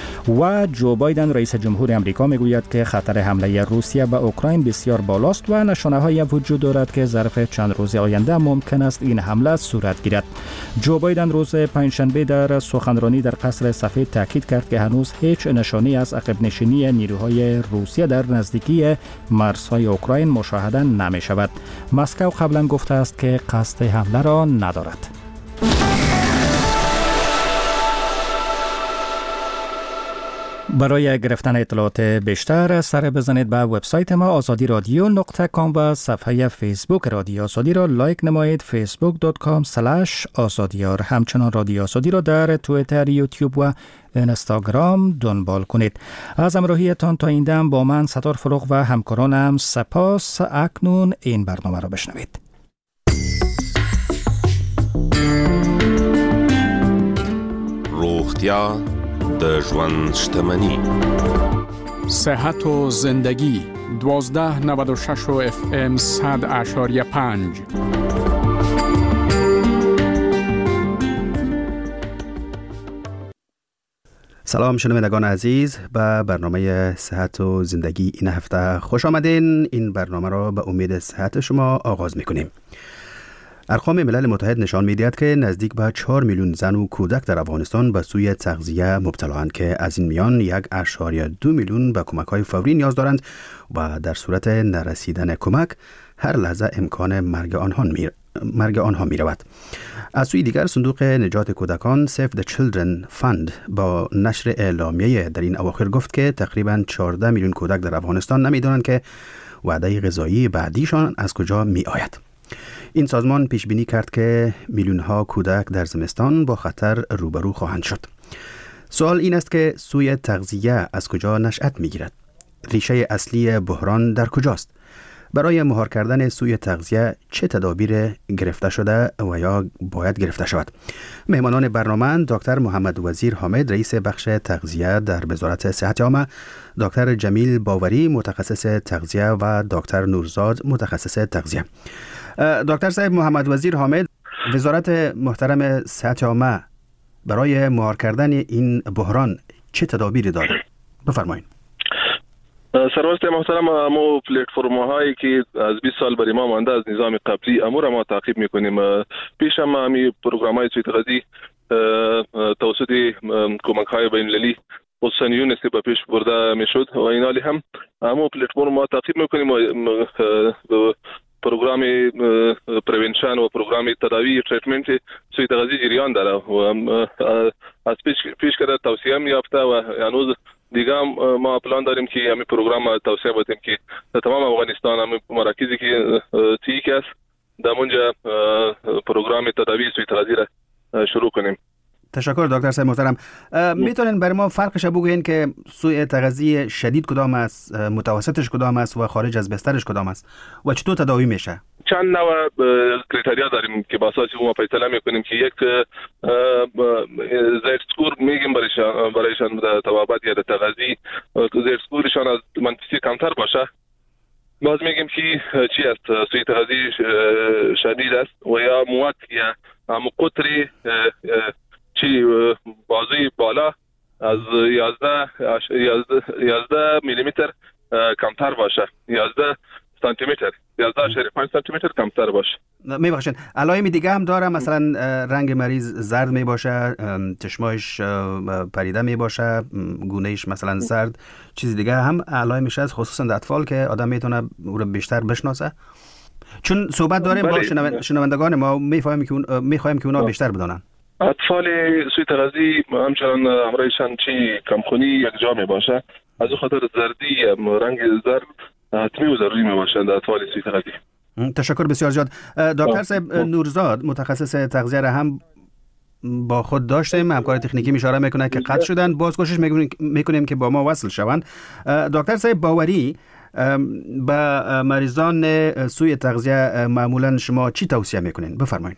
و جو بایدن رئیس جمهور آمریکا میگوید که خطر حمله روسیه به اوکراین بسیار بالاست و نشانه‌های وجود دارد که ظرف چند روز آینده ممکن است این حمله صورت گیرد. جو بایدن روز پنجشنبه در سخنرانی در قصر سفید تاکید کرد که هنوز هیچ نشانی از عقب نشینی نیروهای روسیه در نزدیکی مرزهای اوکراین مشاهده نمی شود. مسکو قبلا گفته است که قصد حمله را ندارد. برای گرفتن اطلاعات بیشتر سر بزنید به وبسایت ما azadiradyo.com و صفحه فیسبوک رادیو آزادی را لایک نمایید. facebook.com/azadiyar. همچنان رادیو آزادی را در توییتر، یوتیوب و اینستاگرام دنبال کنید. از همراهیتان تا این دم با من ستار فروغ و همکارانم سپاس. اکنون این برنامه را بشنوید. روغتیا د ژوند شتمني. صحت و زندگی 1296 FM 100.5. سلام شنوندگان عزیز، به برنامه صحت و زندگی این هفته خوش آمدین. این برنامه را به امید صحت شما آغاز می‌کنیم. ارقام ملل متحد نشان می‌دهد که نزدیک به 4 میلیون زن و کودک در افغانستان به سوی تغذیه مبتلااند که از این میان 1.2 میلیون به کمک‌های فوری نیاز دارند و در صورت نرسیدن کمک هر لحظه امکان مرگ آنها می‌رود. از سوی دیگر صندوق نجات کودکان Save the Children Fund با نشر اعلامیه در این اواخر گفت که تقریباً 14 میلیون کودک در افغانستان نمی‌دانند که وعده غذایی بعدیشان از کجا می‌آید. این سازمان پیش بینی کرد که میلیون‌ها کودک در زمستان با خطر روبرو خواهند شد. سوال این است که سوی تغذیه از کجا نشأت می‌گیرد؟ ریشه اصلی بحران در کجاست؟ برای مهار کردن سوی تغذیه چه تدابیر گرفته شده و یا باید گرفته شود؟ مهمانان برنامه دکتر محمد وزیر حامد رئیس بخش تغذیه در وزارت صحت عامه، دکتر جمیل باوری متخصص تغذیه و دکتر نورزاد متخصص تغذیه. دکتر صاحب محمد وزیر حامد، وزارت محترم صحت عامه برای مهار کردن این بحران چه تدابیری داره؟ بفرمایید. سرورست محترم، ما پلتفرم هایی که از 20 سال برای ما مانده از نظام قبلی امور ما تعقیب میکنیم. پیش هم همی پروگرام های سوی تغذیه توسط کمک های بین المللی خصوصا یونس به پیش برده میشد و این حالی هم ما پلتفرم ما تعقیب میکنیم و پروگرام پریونشن و پروگرام تداوی تریتمنت سوی تغذیه جریان داره و از پیش کرده توصیه هم یافته و هنوز دیگه هم ما پلان داریم که همین پروگرام توسعه بدیم که در تمام افغانستان همین مراکزی که تیک است در اونجا پروگرام تداوی سوی تغذیه را شروع کنیم. تشکر دکتر صاحب محترم. میتونین برای ما فرقش بگوین که سوء تغذیه شدید کدام است، متوسطش کدام است و خارج از بسترش کدام است و چطور تداوی میشه؟ چند نوع کریتریا داریم که با اساس اون فیصله میکنیم که یک زیر سکور میگیم برایشان در توابط یا در تغذیه زیر سکورشان از منفی کمتر باشه. باز میگیم که چی است سوء تغذیه شدید است و یا مواد یا قطری چی بازوی بالا از 11 میلیمتر کمتر باشه، 11 سانتی متر 11.5 سانتی متر کمتر باشه. میبخشید علائم دیگه هم داره؟ مثلا رنگ مریض زرد می باشه، چشمایش پریده می باشه، گونهش مثلا زرد، چیز دیگه هم علائمش هست خصوصا در اطفال که آدم میتونه او رو بیشتر بشناسه؟ چون صحبت داریم با شنوندگان ما، میخوایم که اونا بیشتر بدونن. اطفال سوی تغذیه همچنان همراهشان چی کمخونی یک جا می باشه، از او خاطر زردی رنگ زرد حتمی و ضروری می باشه در اطفال سوی تغذیه. تشکر بسیار زیاد. دکتر صاحب نورزاد متخصص تغذیه را هم با خود داشتیم، همکار تکنیکی اشاره میکنه که قطع شدن، باز کوشش میکنیم که با ما وصل شوند. دکتر صاحب باوری، به مریضان سوی تغذیه معمولا شما چی توصیه میکنین؟ بفرمایید.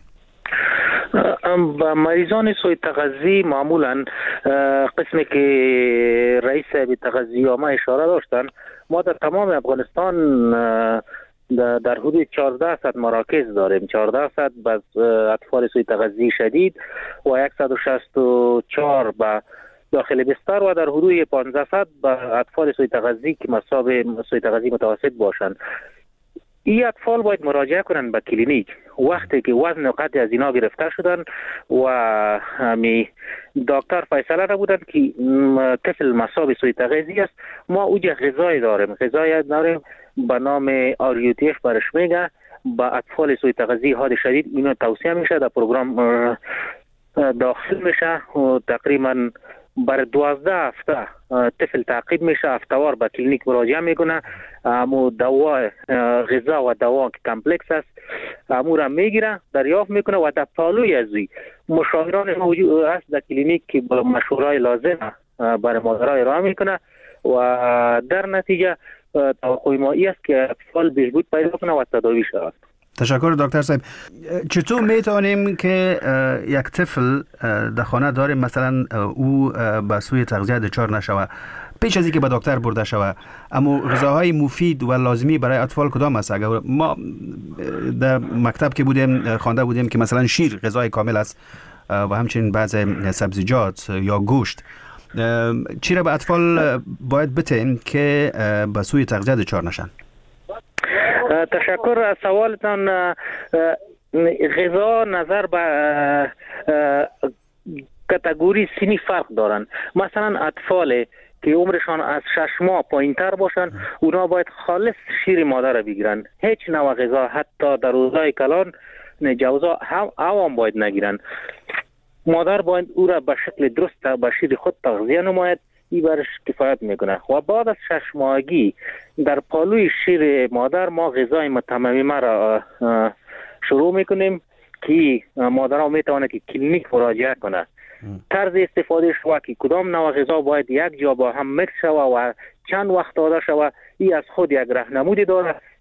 و مریضان سوی تغذیه معمولا قسمی که رئیس تغذیه عامه اشاره داشتن، ما در تمام افغانستان در حدود 1400 مراکز داریم، 1400 بس اطفال سوی تغذیه شدید و 164 به داخل بستر و در حدود 1500 به اطفال سوی تغذیه که مصاب سوی تغذیه متوسط باشند. این اطفال باید مراجعه کنند به کلینیک وقتی که وزن و قد از اینا گرفته شدن و همی دکتر فیصله را بودن که طفل مصاب سوی تغذیه است. ما اوجه غذای داریم به نام آریوتیف برش میگه، با اطفال سوی تغذیه حاد شدید اینا توصیه میشه، در پروگرام داخل میشه و تقریبا بر 12 هفته طفل تعقیب میشه، هفتهوار به کلینیک مراجعه میکنه، امو دوا غذا و دوا که کمپلکس است امو را میگیره دریافت میکنه و در پالوی ازوی مشاوران موجود است در کلینیک که با مشورای لازم برای مادرها ارائه میکنه و در نتیجه توقع ما ای است که اطفال بهبود پیدا کنه و تداوی شود. تشکر دکتر صاحب. چطور میتونیم که یک طفل در خانه داریم مثلا او به سوی تغذیه دچار نشوه پیش از اینکه به دکتر برده شوه، اما غذاهای مفید و لازمی برای اطفال کدام است؟ اگر ما در مکتب که بودیم خوانده بودیم که مثلا شیر غذای کامل است و همچنین بعض سبزیجات یا گوشت، چی را به اطفال باید بتیم که به سوی تغذیه دچار نشن؟ تشکر از سوالتان. غذا نظر به کاتگوری سنی فرق دارن. مثلا اطفال که عمرشان از 6 ماه پایین تر باشن اونا باید خالص شیر مادر بگیرن، هیچ نوع غذا حتی در روزهای کلان جوزا هم باید نگیرن. مادر باید او را به شکل درست به شیر خود تغذیه نماید، این برش کفایت میکنه. و بعد از 6 ماهگی در پالوی شیر مادر ما غذای متممه را شروع میکنیم که مادرها میتونه که کلینیک مراجعه کنه. طرز استفاده شما که کدام نوع غذا باید یک جا با هم مکس شوه و چند وقت داده شوه، این از خود یک راهنمودی داره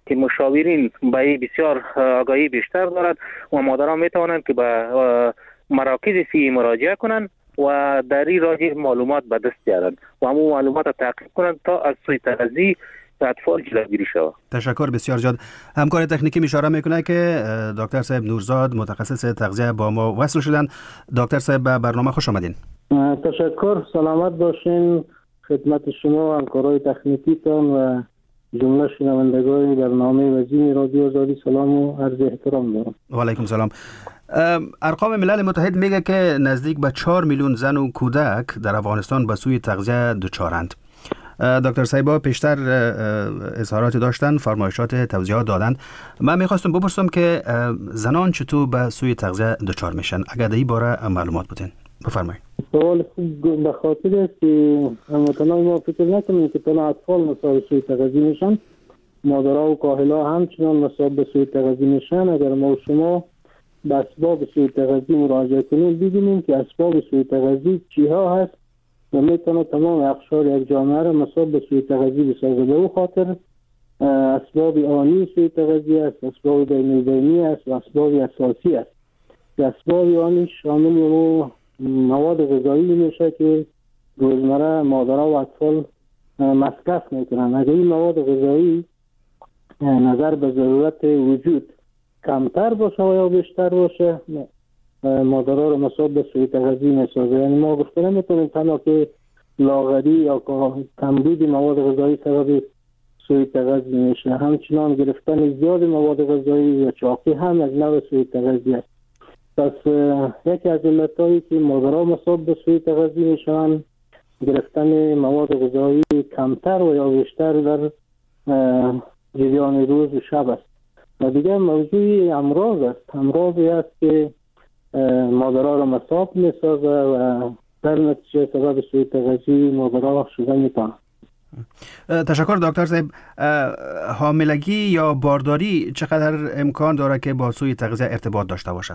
که مشاورین به این بسیار آگاهی بیشتر دارد و مادران میتوانند که به مراکز صحی مراجعه کنند و در این راجع معلومات به دست بیارند و همون معلومات را تعقیب کنند تا از سوء تغذی اطفال جلوگیری شود. تشکر بسیار زیاد. همکار تکنیکی اشاره میکنه که دکتر صاحب نورزاد متخصص تغذیه با ما وصل شدن. دکتر صاحب به برنامه خوش آمدین. تشکر، سلامت باشین. خدمت شما همکارای تکنیکی تان و جمله شنوندگان برنامه وزین رادیو آزادی سلام و عرض احترام دارم. و علیکم سلام. ارقام ملل متحد میگه که نزدیک به 4 میلیون زن و کودک در افغانستان به سوی تغذیه دچارند. دکتر صاحبا پیشتر اظهاراتی داشتن، فرمایشات توضیحات دادن. من میخواستم بپرسم که زنان چطور به سوی تغذیه دچار میشن؟ اگر در این باره معلومات بودین بفرمایید. سوال خوب به خاطر است که هموطنان ما فکر نکنیم که تنها اطفال مصاب سوی تغذیه میشن، مادرها و کاهلها همچنان مصاب به سوی تغذیه میشن. اگر ما و شما به اسباب سوی تغذیه مراجعه کنیم ببینیم که اسباب سوی تغذیه چیها هست و میتونه تمام اقشار یک جامعه را مصاب به سوی تغذیه بسازه. به او خاطر اسباب آنی سوی تغذیه است، اسباب بین‌البینی است و اسباب اساسی است. اسباب آنی شامل مواد غذایی میشه که روزمره مادرها و اطفال مصرف میکنن. اگر این مواد غذایی نظر به ضرورت وجود کمتر باشه و یا بیشتر باشه، مادرها رو مصاب به سوی تغذیه میسازه. یعنی ما گفته نمیتونیم تنها که لاغری یا کمبود مواد غذایی سبب سوی تغذیه میشه، همچنان گرفتن زیاد مواد غذایی و چاقی هم از نوع سوی تغذیه است. پس یکی از علتایی که مادرها مصاب به سوی تغذیه میشن گرفتن مواد غذایی کمتر و یا بیشتر در جریان روز و شب است. و دیگه موضوع امراض است. امراضی است که مادرها را مصاب میسازه و در نتیجه سبب سوی تغذیه مادرها شده میتونه. تشکر دکتر صاحب. حاملگی یا بارداری چقدر امکان داره که با سوی تغذیه ارتباط داشته باشه؟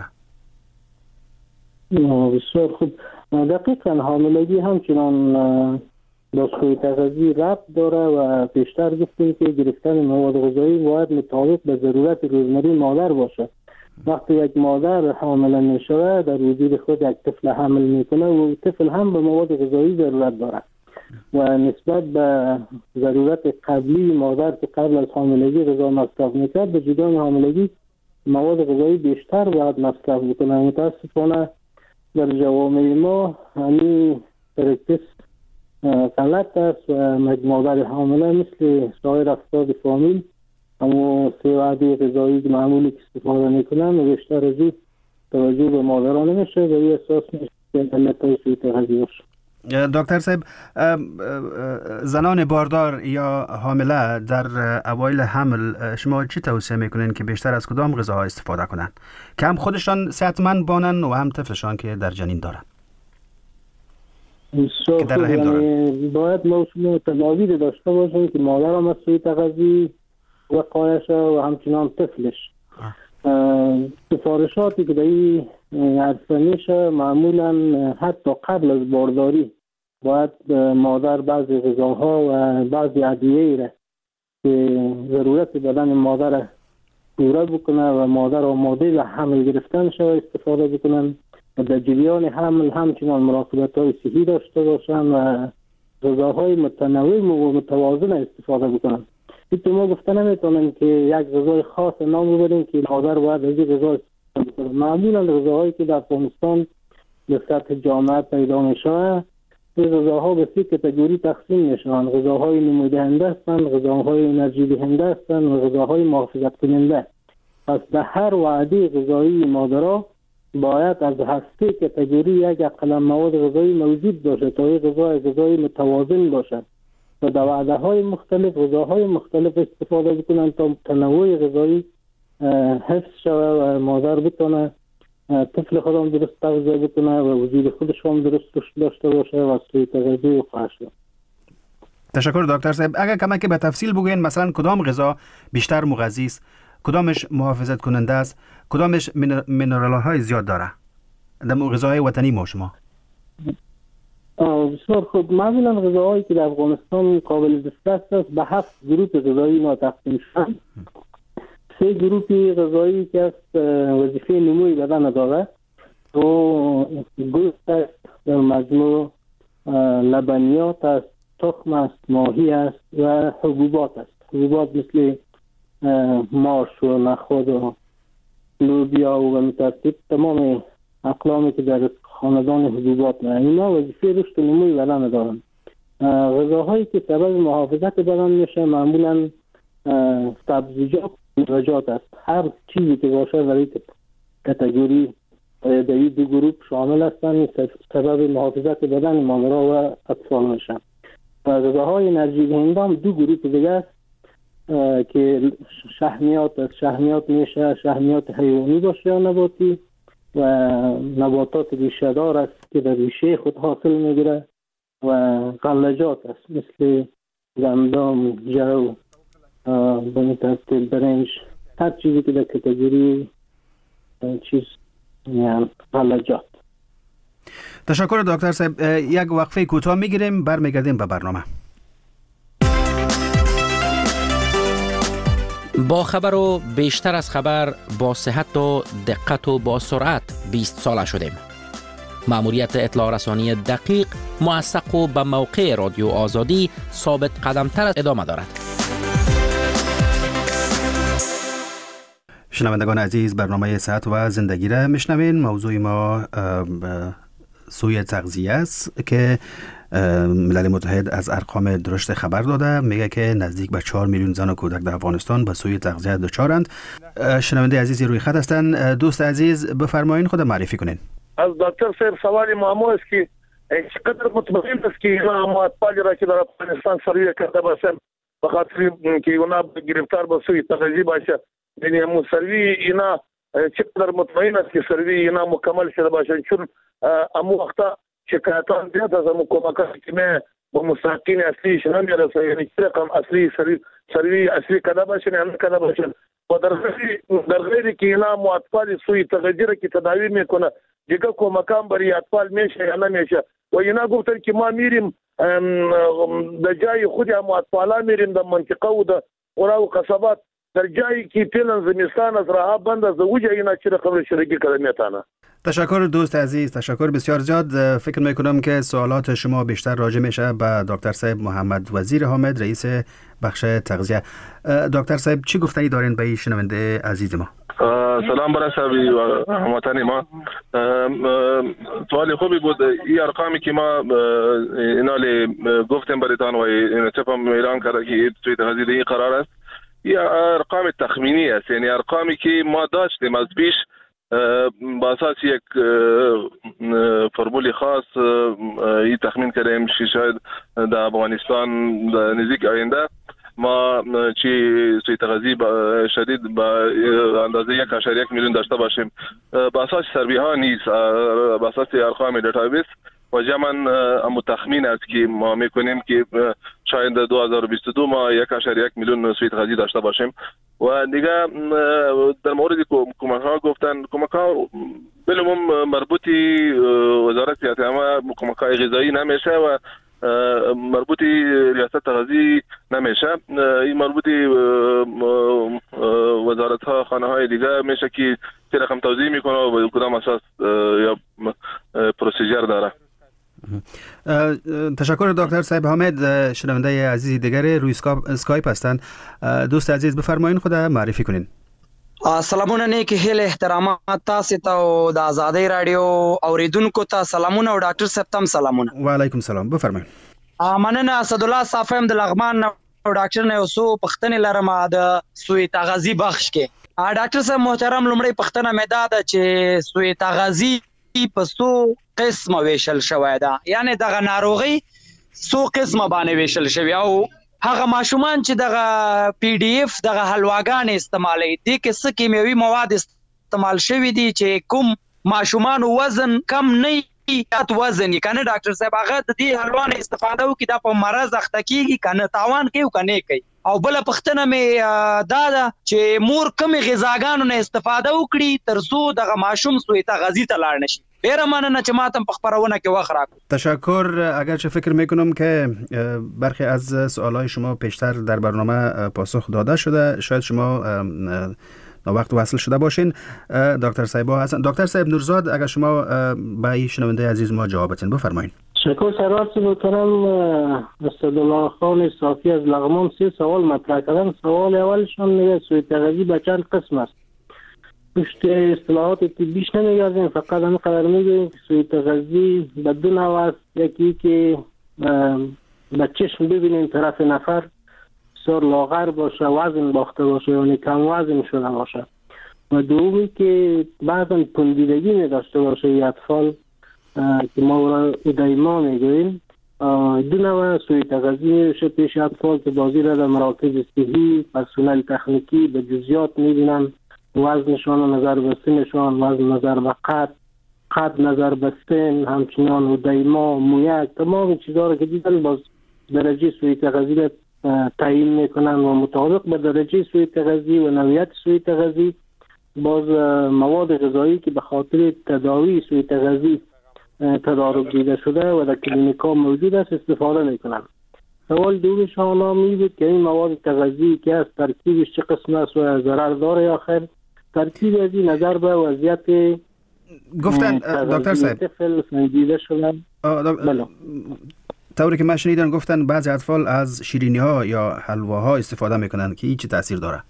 بسیار خوب. دقیقا حاملگی همچنان با سوی تغذیه ربط داره و بیشتر گفتیم که گرفتن مواد غذایی باید مطابق به ضرورت روزمره مادر باشه. وقتی یک مادر حامله میشه در وجود خود یک طفل حمل میکنه و طفل هم به مواد غذایی ضرورت داره و نسبت به ضرورت قبلی مادر که قبل از حاملگی غذا مصرف میکرد به جدای حاملگی مواد غذایی بیشتر باید مصرف بکنه. متاسفانه در جوامع ما همین پرکتیس غلط است و مادر حامله مثل سایر افراد فامیل اما سه وعده غذایی که معمولی که استفاده میکنن و بیشتر از این توجه به مادران نمیشه و این احساس میشه که علتهای سوی تغذیه باشه. دکتر صاحب، زنان باردار یا حامله در اوایل حمل شما چی توصیه میکنین که بیشتر از کدام غذاها استفاده کنن که هم خودشان صحتمند بانن و هم طفلشان که در جنین دارن؟ که در رحم دارن. باید ما تدابیر داشته باشیم که مادر هم از سوی تغذیه وقایع شه و همچنان طفلش. سفارشاتی که در این عرصه میشه معمولا حتی قبل از بارداری باید مادر بعضی غذاها و بعضی ادویه‌ای را که ضرورت بدن مادر پوره بکنه و مادر آماده به حمل گرفتن شده استفاده بکنن و در جریان حمل همچنان مراقبت‌های صحی داشته باشن و غذاهای متنوع و متوازن استفاده بکنن. تو ما گفته نمیتونیم که یک غذای خاص نام ببریم که مادر باید از این غذا استفاده کنه. معمولا غذاهایی که در افغانستان به سطح جامعه پیدا میشه این غذاها به سه کاتگوری تقسیم میشن. غذاهای نمودهنده هستند، غذاهای انرژی دهنده هستند و غذاهای محافظت کننده. پس در هر وعده غذایی مادرها باید از هر سه کاتگوری یک اقل مواد غذایی موجود باشه تا این غذای متوازن باشه و در وعده‌های مختلف غذاهای مختلف استفاده بکنن تا تنوع غذایی حفظ شود و مادر بتونه طفل خودم درست تغذیه بکنه و وجود خودش هم درست داشته باشه و سوی تغذیه خواهش کنه. تشکر دکتر صاحب. اگر کمک به تفصیل بگوین مثلا کدام غذا بیشتر مغذی است، کدامش محافظت کننده است، کدامش مینرال های زیاد داره در غذاهای وطنی ما شما؟ بسیار خوب. معمولا غذاهایی که در افغانستان قابل دسترس است به 7 گروه غذایی ما تقسیم شدند. 3 گروه غذایی که است وظیفه نموی بدن دارد و گوشت است، در مجموع لبنیات است، تخم است، ماهی است و حبوبات است. حبوبات مثل ماش و نخود و لوبیا و به ترتیب تمام اقلامی که در خاندان حبوبات اینا وظیفه رشد و نموی بدن دارند. غذاهایی که سبب محافظت بدن میشه معمولا سبزیجات و میوه‌جات است. هر چیزی که باشه در این کاتگوری در این 2 گروه شامل هستند، سبب محافظت بدن مادرها و اطفال میشن. و غذاهای انرژی دهنده هم 2 گروه دیگه است که شحمیات است. شحمیات میشه شحمیات حیوانی باشه یا نباتی و نباتات ریشه دار است که در ریشه خود حاصل میگیره و غلجات است مثل گندم، جو، به ترتیب برنج، هر چیزی که در کاتگوری چیز یعنی غلجات. تشکر دکتر صاحب. یک وقفه کوتاه میگیریم، برمیگردیم به برنامه. با خبر و بیشتر از خبر، با صحت و دقت و با سرعت 20 ساله شدیم. مأموریت اطلاع رسانی دقیق، موثق و به موقع رادیو آزادی ثابت قدمتر ادامه دارد. شنوندگان عزیز، برنامه صحت و زندگی را میشنوین. موضوع ما سوی تغذیه است که ملل متحد از ارقام درشت خبر داده. میگه که نزدیک به 4 میلیون زن و کودک در افغانستان به سوی تغذیه دچارند. شنونده عزیزی روی خط هستند. دوست عزیز بفرمایین، خود معرفی کنین. از دکتر صاحب سوال معمو است که چقدر مطمئن است که اینا اطفالی را که در افغانستان سروی کرده باشند به خاطر که اونا گرفتار به سوی تغذیه باشه، یعنی همون سروی اینا چقدر مطمئن است که سروی اینا مکمل شده باشند؟ چون امو وقتا شکایتان زیاد از امو کمکات که می با مستحقین اصلیش نمیرسه، یعنی چه رقم اصلی سروی اصلی کده باشن یا نه کده باشن و در غیری که اینا مو اطفال سوی تغذیه را که تداوی میکنه دیگه کمکان برای اطفال میشه یا نمیشه. و اینا گفتن که ما میریم در جای خود هم اطفالا میریم در منطقه و در قرا و قصبات در جایی که پیلن زمستان از راه بند از وجه اینا چه رقم شرکی کرده میتانه. تشکر دوست عزیز، تشکر بسیار زیاد. فکر میکنم که سوالات شما بیشتر راجع میشه به دکتر صاحب محمد وزیر حامد، رئیس بخش تغذیه. دکتر صاحب چی گفتنی دارین به شنونده عزیز ما؟ سلام برای صاحبی و هموطنی ما. سوال خوبی بود. این ارقامی که ما اینالی گفتیم برایتان و یونیسف هم اعلام کرده که توی تغذیه این قرار است، این ارقام تخمینی است، یعنی ارقامی که ما داشتیم از پیش با اساس یک فرمول خاص این تخمین کردیم که شاید در افغانستان نزدیک آینده ما چی سوی تغذیه شدید با اندازه 1.1 میلیون داشته باشیم. با اساس سروی ها نیست، با اساس ارقام دیتابیس و جمعاً امو تخمین است که ما میکنیم که شاید 2022 ما 1.1 میلیون سوی تغذیه داشته باشیم. و دیگه در مورد کمک ها گفتن، کمک ها بالعموم مربوطی وزارت صحت عامه کمک های غذایی نمیشه و مربوطی ریاست تغذیه نمیشه. این مربوطی وزارت ها خانه های دیگه میشه که چه رقم توزیع میکنه و کدام اساس یا پروسیجر داره. تشکر دکتر صاحب حامد. شنونده عزیزی دیگر روی اسکایپ هستند. دوست عزیز بفرمایین خود معرفی کنین. سلامونه نیکی هیل احترامات تاسو ته او د آزادۍ رادیو اوریدونکو ته سلامونه او ډاکټر صاحب تم سلامونه. و علیکم سلام، بفرمایئ. مننه. اسد الله صافم د لغمان او ډاکټر نه اوسو پښتنې لرم د سوی تغذی بخش کې. ډاکټر صاحب محترم، لومړی پښتنه مې دا ده چې سوی تغذی په څو قسمه ویشل شوی ده، یعنی دغه ناروغي څو قسمه باندې ویشل شوی او هغه ماشومان چې دغه پی ډی اف دغه حلواګان استعمالوي دي کې څه کیمیاوي مواد استعمال شوی دي چې کوم ماشومان وزن کم نه یات وزن کنه ډاکټر صاحب هغه د دې حلوا نه استفاده وکړي دا په مرز اخته کیږي کنه تاوان کوي کنه کوي. او بل پښتنه مې دا چې مور کم غذاګانو نه استفاده وکړي ترڅو دغه ماشوم سوی تغذیه ته لاړ نشي. ډیره مننه چې ماته په خبرونه کې وخت راکړ. تشکر. اگرچه فکر میکنم که برخی از سوالای شما پیشتر در برنامه پاسخ داده شده، شاید شما وقت وصل شده باشین. دکتر صاحب هستن. دکتر صاحب نورزاد، اگر شما به این شنونده عزیز ما جوابتین بفرمایید. شکر سرورت محترم اسدالله خان صافی از لغمان 3 سوال مطرح کردن. سوال اولشان میگه سوء تغذیه به چند قسم است؟ پشت اصطلاحات طبیش نمیگردیم، فقط همینقدر میگوییم که سوء تغذیه به 2 نوع است. یکی که به چشم ببینیم طرف نفر بسیار لاغر باشه، وزن باخته باشه، یعنی کم وزن شده باشه، و دومی که بعضا پندیدگی می داشته باشه ی اطفال که ما را ادیما میگوییم. 2 نوع سوء تغذیه میشه پیش اطفال که بازی را در مراکز صحی پرسنل تکنیکی به جزئیات میبینن، وزنشان نظر به سنشان، وزن نظر به قد نظر به سن، همچنان ادیما، مویک، تمام چیزها را که دیدن باز درجه سوء تغذیه تعیین میکنن و مطابق به درجه سوء تغذیه و نوعیت سوء تغذیه باز مواد غذایی که به خاطر تداوی سوء تغذیه تدارک دیده شده و در کلینیکا موجود است استفاده میکنن. سوال دومش آنها میبود که این مواد تغذیه‌ای که از ترکیبش چه قسم است و ضرر داره یا خیر. ترکیب از این نظر به وضعیت گفتن دکتر صاحب طفل سنجیده شدن. طوری که من شنیدم گفتن بعضی اطفال از شیرینی ها یا حلواها استفاده میکنن که چه تاثیر داره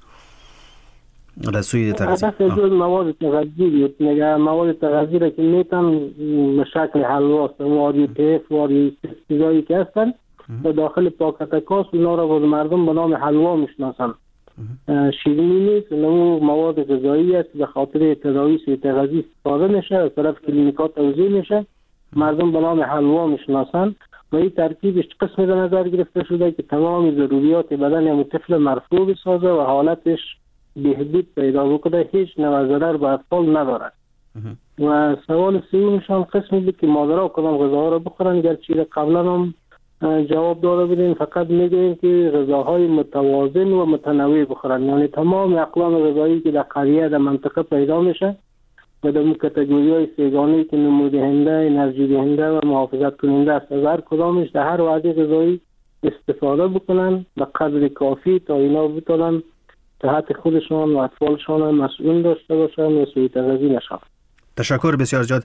در سوی تغذیه؟ مواد تغذیه میگه مواد تغذیه را که میتن به شکل حلوا است، واریوتیف، چیزایی که هستن و داخل پاکتکاس اونا را باز مردم به نام حلوا میشناسن. شیرینی نیست، اون مواد غذایی است به خاطر تداوی سوء تغذیه استفاده میشه، از طرف کلینیکا توزیع میشه، مردم به نام حلوا میشناسن و این ترکیبش قسمی در نظر گرفته شده که تمام ضروریات بدن یا طفل مرفوع بسازه و حالتش بهبود پیدا بکنه، هیچ نوع ضرر به اطفال ندارد. و سوال سومشان قسمی بود که مادرها کدام غذاها را بخورن، گرچه قبلا هم جواب داده بودیم، فقط میگیم که غذاهای متوازن و متنوع بخورن، یعنی تمام اقلام غذایی که در قریه در منطقه پیدا میشه و در کاتگوری های سیگانه‌ای که نمودهنده، انرژی دهنده و محافظت کننده است، از هر کدامش در هر وعده غذایی استفاده بکنن به قدر کافی تا اینا بتونن صحت خودشان و اطفالشان مسئول داشته باشن و سوء تغذیه نشن. تشکر بسیار زیاد.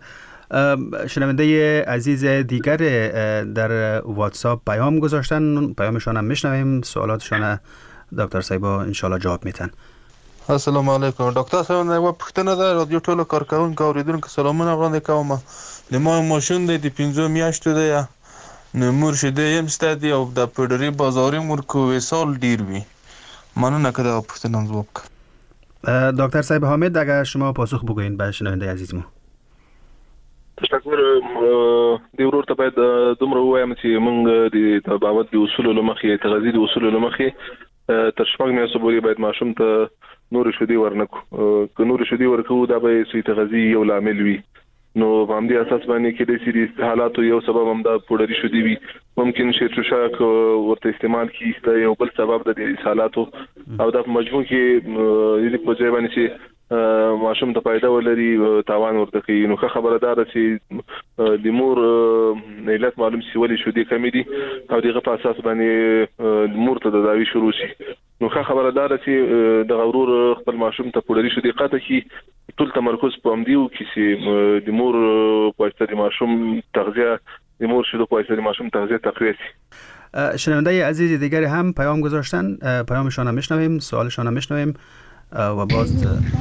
شنونده عزیز دیگر در واتساپ پیام گذاشتن، پیامشان هم میشنویم، سوالاتشان دکتر صاحبا انشالله جواب میتن. السلام علیکم ډاکټر صاحب، نو پښتنه ده رادیو ټولو کارکونکو اوریدونکو سلامونه وړاندې کوم. د ما ماشوم د 15 میاشتو دی، نو مور شیدې هم ستدي او د پډری بازاري مور کو سال ډیر وی. مننه که دا پښتنه جواب کړ. دکتر صاحب حامد، اگر شما پاسخ بگوین به شنونده عزیز ما. تشکر. دی ورور ته باید دومره وایم چې موږ د تبعات د اصول لمخې تغذیه د اصول لمخې تر شپږ میاشتو پورې باید ماشوم ته نور شودي ورنکو. که نور شودي ورکو دا به سوء تغذیه یو لامل وي، نو په همدې اساس باندې کې د سری حالاتو یو سبب هم دا پوډری شودي وي. ممکن شیرچوشاک ورته استعمال کیږي یو بل سبب د دې حالاتو او د مجموع کې دې په ځای باندې چې ماشوم ته پیدا ولري تاوان ورته کوي. نو خبره ده چې د مور علت معلوم شي ولی شودي کمی دي او دغه په اساس باندې مور ته د داوی شروع شي. نو خبره ده چې د غرور خپل ماشوم ته پوډری شودي قطع کی ټول تمرکز په امدیو کې چې د مور په واسطه د ماشوم تغذیه د مور شودو په واسطه د ماشوم تغذیه تقویت شي. شنونده عزیز دیگری هم پیام گذاشتن، پیامشان هم میشنویم، سوالشان هم میشنویم و باز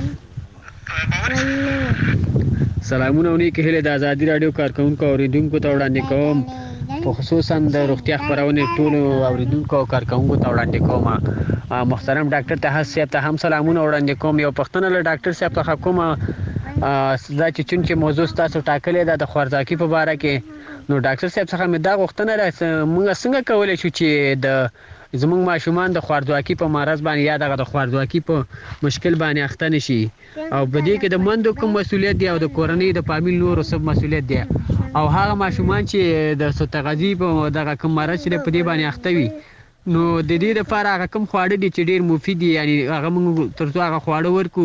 سلامونه اونې کې هله د ازادي رادیو کارکونکو اوریدونکو ته وړاندې کوم، په خصوصا د روغتیا خبرونه ټول اوریدونکو او کارکونکو ته وړاندې کوم. محترم ډاکټر ته صاحب ته هم سلامونه وړاندې کوم. یو پښتنه له ډاکټر صاحب څخه کوم دا چې موضوع تاسو ټاکلې ده د خوارځواکي په اړه کې، نو ډاکټر صاحب څخه مې دا غوښتنه راځي موږ څنګه کولای شو چې د زمونږ ماشومان د خوارځواکي په مرض باندې یا د خوارځواکي په مشکل باندې اخته نشي، او په دې کې د مندو کوم مسولیت دی او د کورنۍ د فامیل نورو سب مسولیت دی، او هغه ماشومان چې د سوء تغذیه په دغه کوم مرض چې په دې باندې اخته وي، نو د دې لپاره هغه کوم خواړه دي چې ډیر مفید دي، یعنی هغه موږ ترڅو هغه خواړه ورکو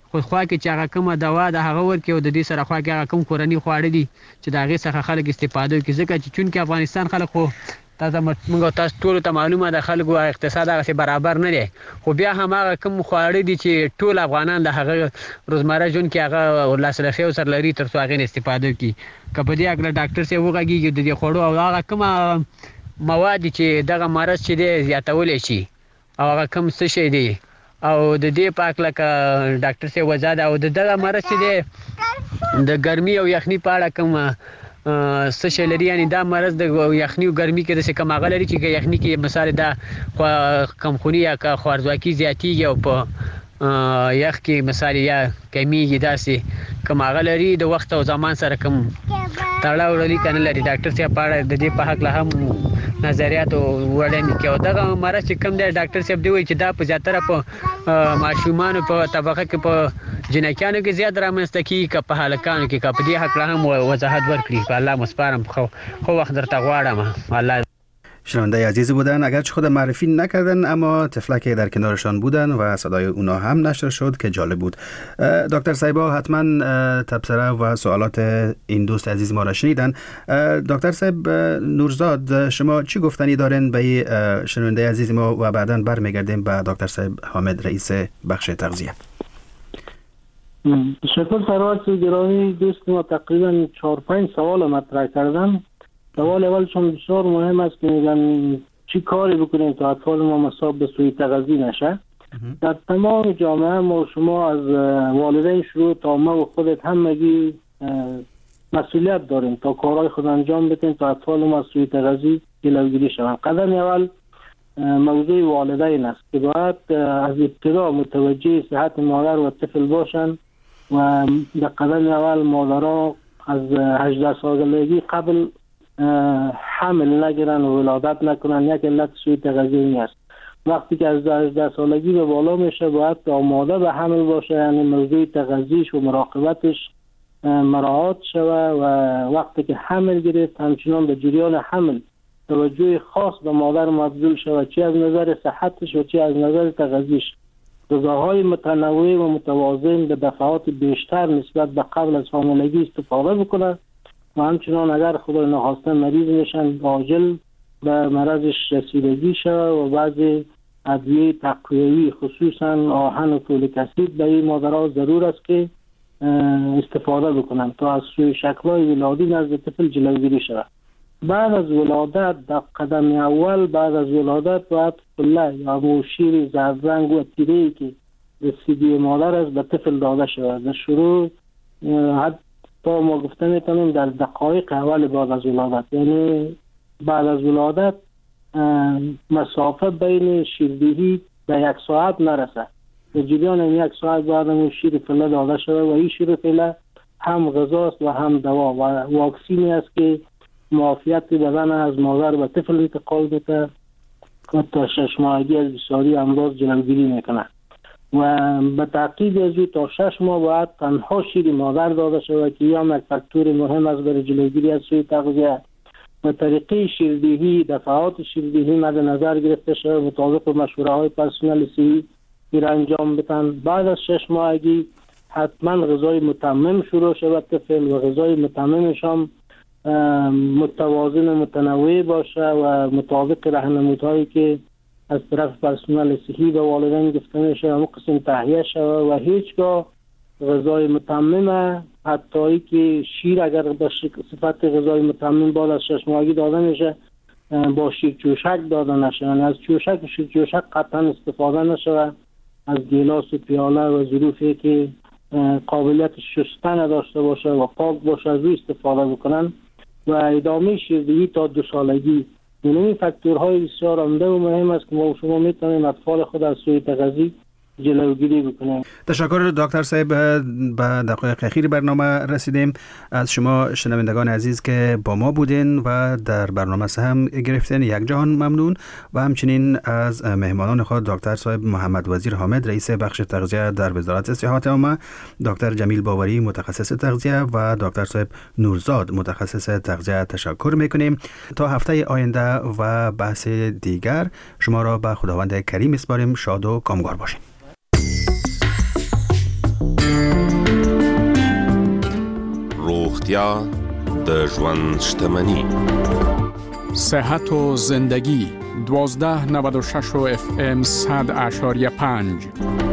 خو خوا کې چې هغه کومه دوا د هغه ورکې او د دې سره خوا کې هغه کوم کورني خواړه دي چې د هغې څخه خلک استفاده وکړي، ځکه چې چونکې افغانستان خلک خو تاسو ټولو ته معلومه ده خلکو اقتصاد هغسې برابر نه دی، خو بیا هم هغه کوم خواړه دي چې ټول افغانان د هغه روزمره ژوند کې هغه لاسرسی ورسره لري تر څو هغې نه استفاده وکړي. که په دې هکله ډاکټر صاحب وغږېږي د دې خوړو او هغه کومه مواد چې دغه مرض چې دی زیاتولی شي او هغه کوم څه شی دی او د دې په هکله که ډاکټر صاحب وضاحت او د دغه مرض چې دی د ګرمي او یخني په اړه کوم څه شی لري، یعنې دا مرض د یخني او ګرمي کې داسې کوم هغه لري چې که یخني کې مثال دا کمخوني یا که خوارځواکي زیاتېږي او په یخ کې مثال یا کمیږي داسې کوم هغه لري، د وخت او زمان سره کوم تړاو لري که نه لري. ډاکټر صاحب په اړه د دې په هکله هم نظریات وړاندې کوي. او دغه مرض چې کوم دی ډاکټر صاحب دی وایي چې دا په زیاتره په ماشومانو په طبقه کې په جنکیانو کې زیات رامنځته کېږي که په هلکانو کې، که په دې هکله هم وضاحت ورکړي. په الله مسپارم، خو وقت درته غواړم. الله. شنونده عزیز بودن، اگرچه خود معرفی نکردن اما تفلکی در کنارشان بودن و صدای اونا هم نشر شد که جالب بود. دکتر صاحبا حتما تبصره و سوالات این دوست عزیز ما را شنیدن. دکتر صاحب نورزاد، شما چی گفتنی دارین به شنونده عزیز ما و بعداً برمیگردیم به دکتر صاحب حامد رئیس بخش تغذیه. شکر سرورت گرامی، دوست ما تقریبا 4-5 سوال مطرح کردن. سوال اولشون بسیار مهم است که میگن چی کاری بکنیم تا اطفال ما مصاب به سوء تغذی نشه. در تمام جامعه ما شما از والدین شروع تا ما و خودت همگی مسئولیت داریم تا کارهای خود انجام بدیم تا اطفال ما از سوء تغذی جلوگیری شوند. قدم اول موضوع والدین است که باید از ابتدا متوجه صحت مادر و طفل باشند و در قدم اول مادرها از 18 سالگی قبل حمل نگیرن و ولادت نکنن. یک علت سوء تغذی است. وقتی که از 18 سالگی به بالا میشه باید آماده به حمل باشه، یعنی موضوع تغذیش و مراقبتش مراعات شوه و وقتی که حمل گرفت همچنان به جریان حمل توجه خاص به مادر مبذول شوه، چه از نظر صحتش و چه از نظر تغذیش. غذاهای متنوع و متوازن به دفعات بیشتر نسبت به قبل از حاملگی استفاده بکنه و همچنان اگر خدای نخواسته مریض میشن عاجل به مرضش رسیدگی شود و بعضی ادویه تقویوی خصوصا آهن و فولیک اسید به این مادرها ضرور است که استفاده بکنن تا از سوء شکل‌های ولادی نزد طفل جلوگیری شود. بعد از ولادت در قدم اول بعد از ولادت باید کله یا شیر زرد و تیره‌ای که رسیدگی مادر است به طفل داده شود. در شروع تا ما گفته میتونیم در دقایق اول بعد از ولادت، یعنی بعد از ولادت مسافت بین شیردهی به 1 ساعت نرسه. در جریان 1 ساعت بعد از شیر فله داده شده و این شیر فله هم غذاست و هم دوا و واکسینی است که معافیت بدن از مادر به طفل انتقال میده و تا 6 ماهگی از بسیاری امراض جلوگیری میکنه. و به تاکید از تا 6 ماه باید تنها شیر مادر داده شود که یا یک فاکتور مهم است برای جلوگیری از سوء تغذیه. و طریقه شیردهی دفعات شیردهی مد نظر گرفته شود مطابق مشوره های پرسنل صحی را انجام بدن. بعد از 6 ماهگی حتما غذای متمم شروع شود طفل و غذای متممش هم متوازن و متنوع باشه و مطابق راهنمودهایی که از طرف پرسنل صحی به والدین گفته میشه و قسم تهیه شود و هیچگاه غذای متمم حتی که شیر اگر به صفت غذای متمم بعد از 6 ماهگی داده میشه با شیر جوشک داده نشه، یعنی از جوشک و شیر جوشک قطعا استفاده نشه. از گیلاس و پیاله و ظروفی که قابلیت شستن داشته باشه و پاک باشه از روی استفاده بکنن و ادامه شیردهی تا 2 سالگی. این فاکتورهای بسیار عمده و مهم است که ما شما میتونیم اطفال خود از سوء تغذی جلوگیری بکنیم. تشکر دکتر صاحب. به دقایق اخیر برنامه رسیدیم. از شما شنوندگان عزیز که با ما بودین و در برنامه سهم گرفتین یک جهان ممنون و همچنین از مهمانان خود دکتر صاحب محمد وزیر حامد رئیس بخش تغذیه در وزارت صحت عامه، دکتر جمیل باوری متخصص تغذیه و دکتر صاحب نورزاد متخصص تغذیه تشکر میکنیم. تا هفته آینده و بحث دیگر شما را به خداوند کریم میسپاریم. شاد و کامگار باشین. روغتیا د ژوند شتمنی. صحت و زندگی 1296 FM 100.5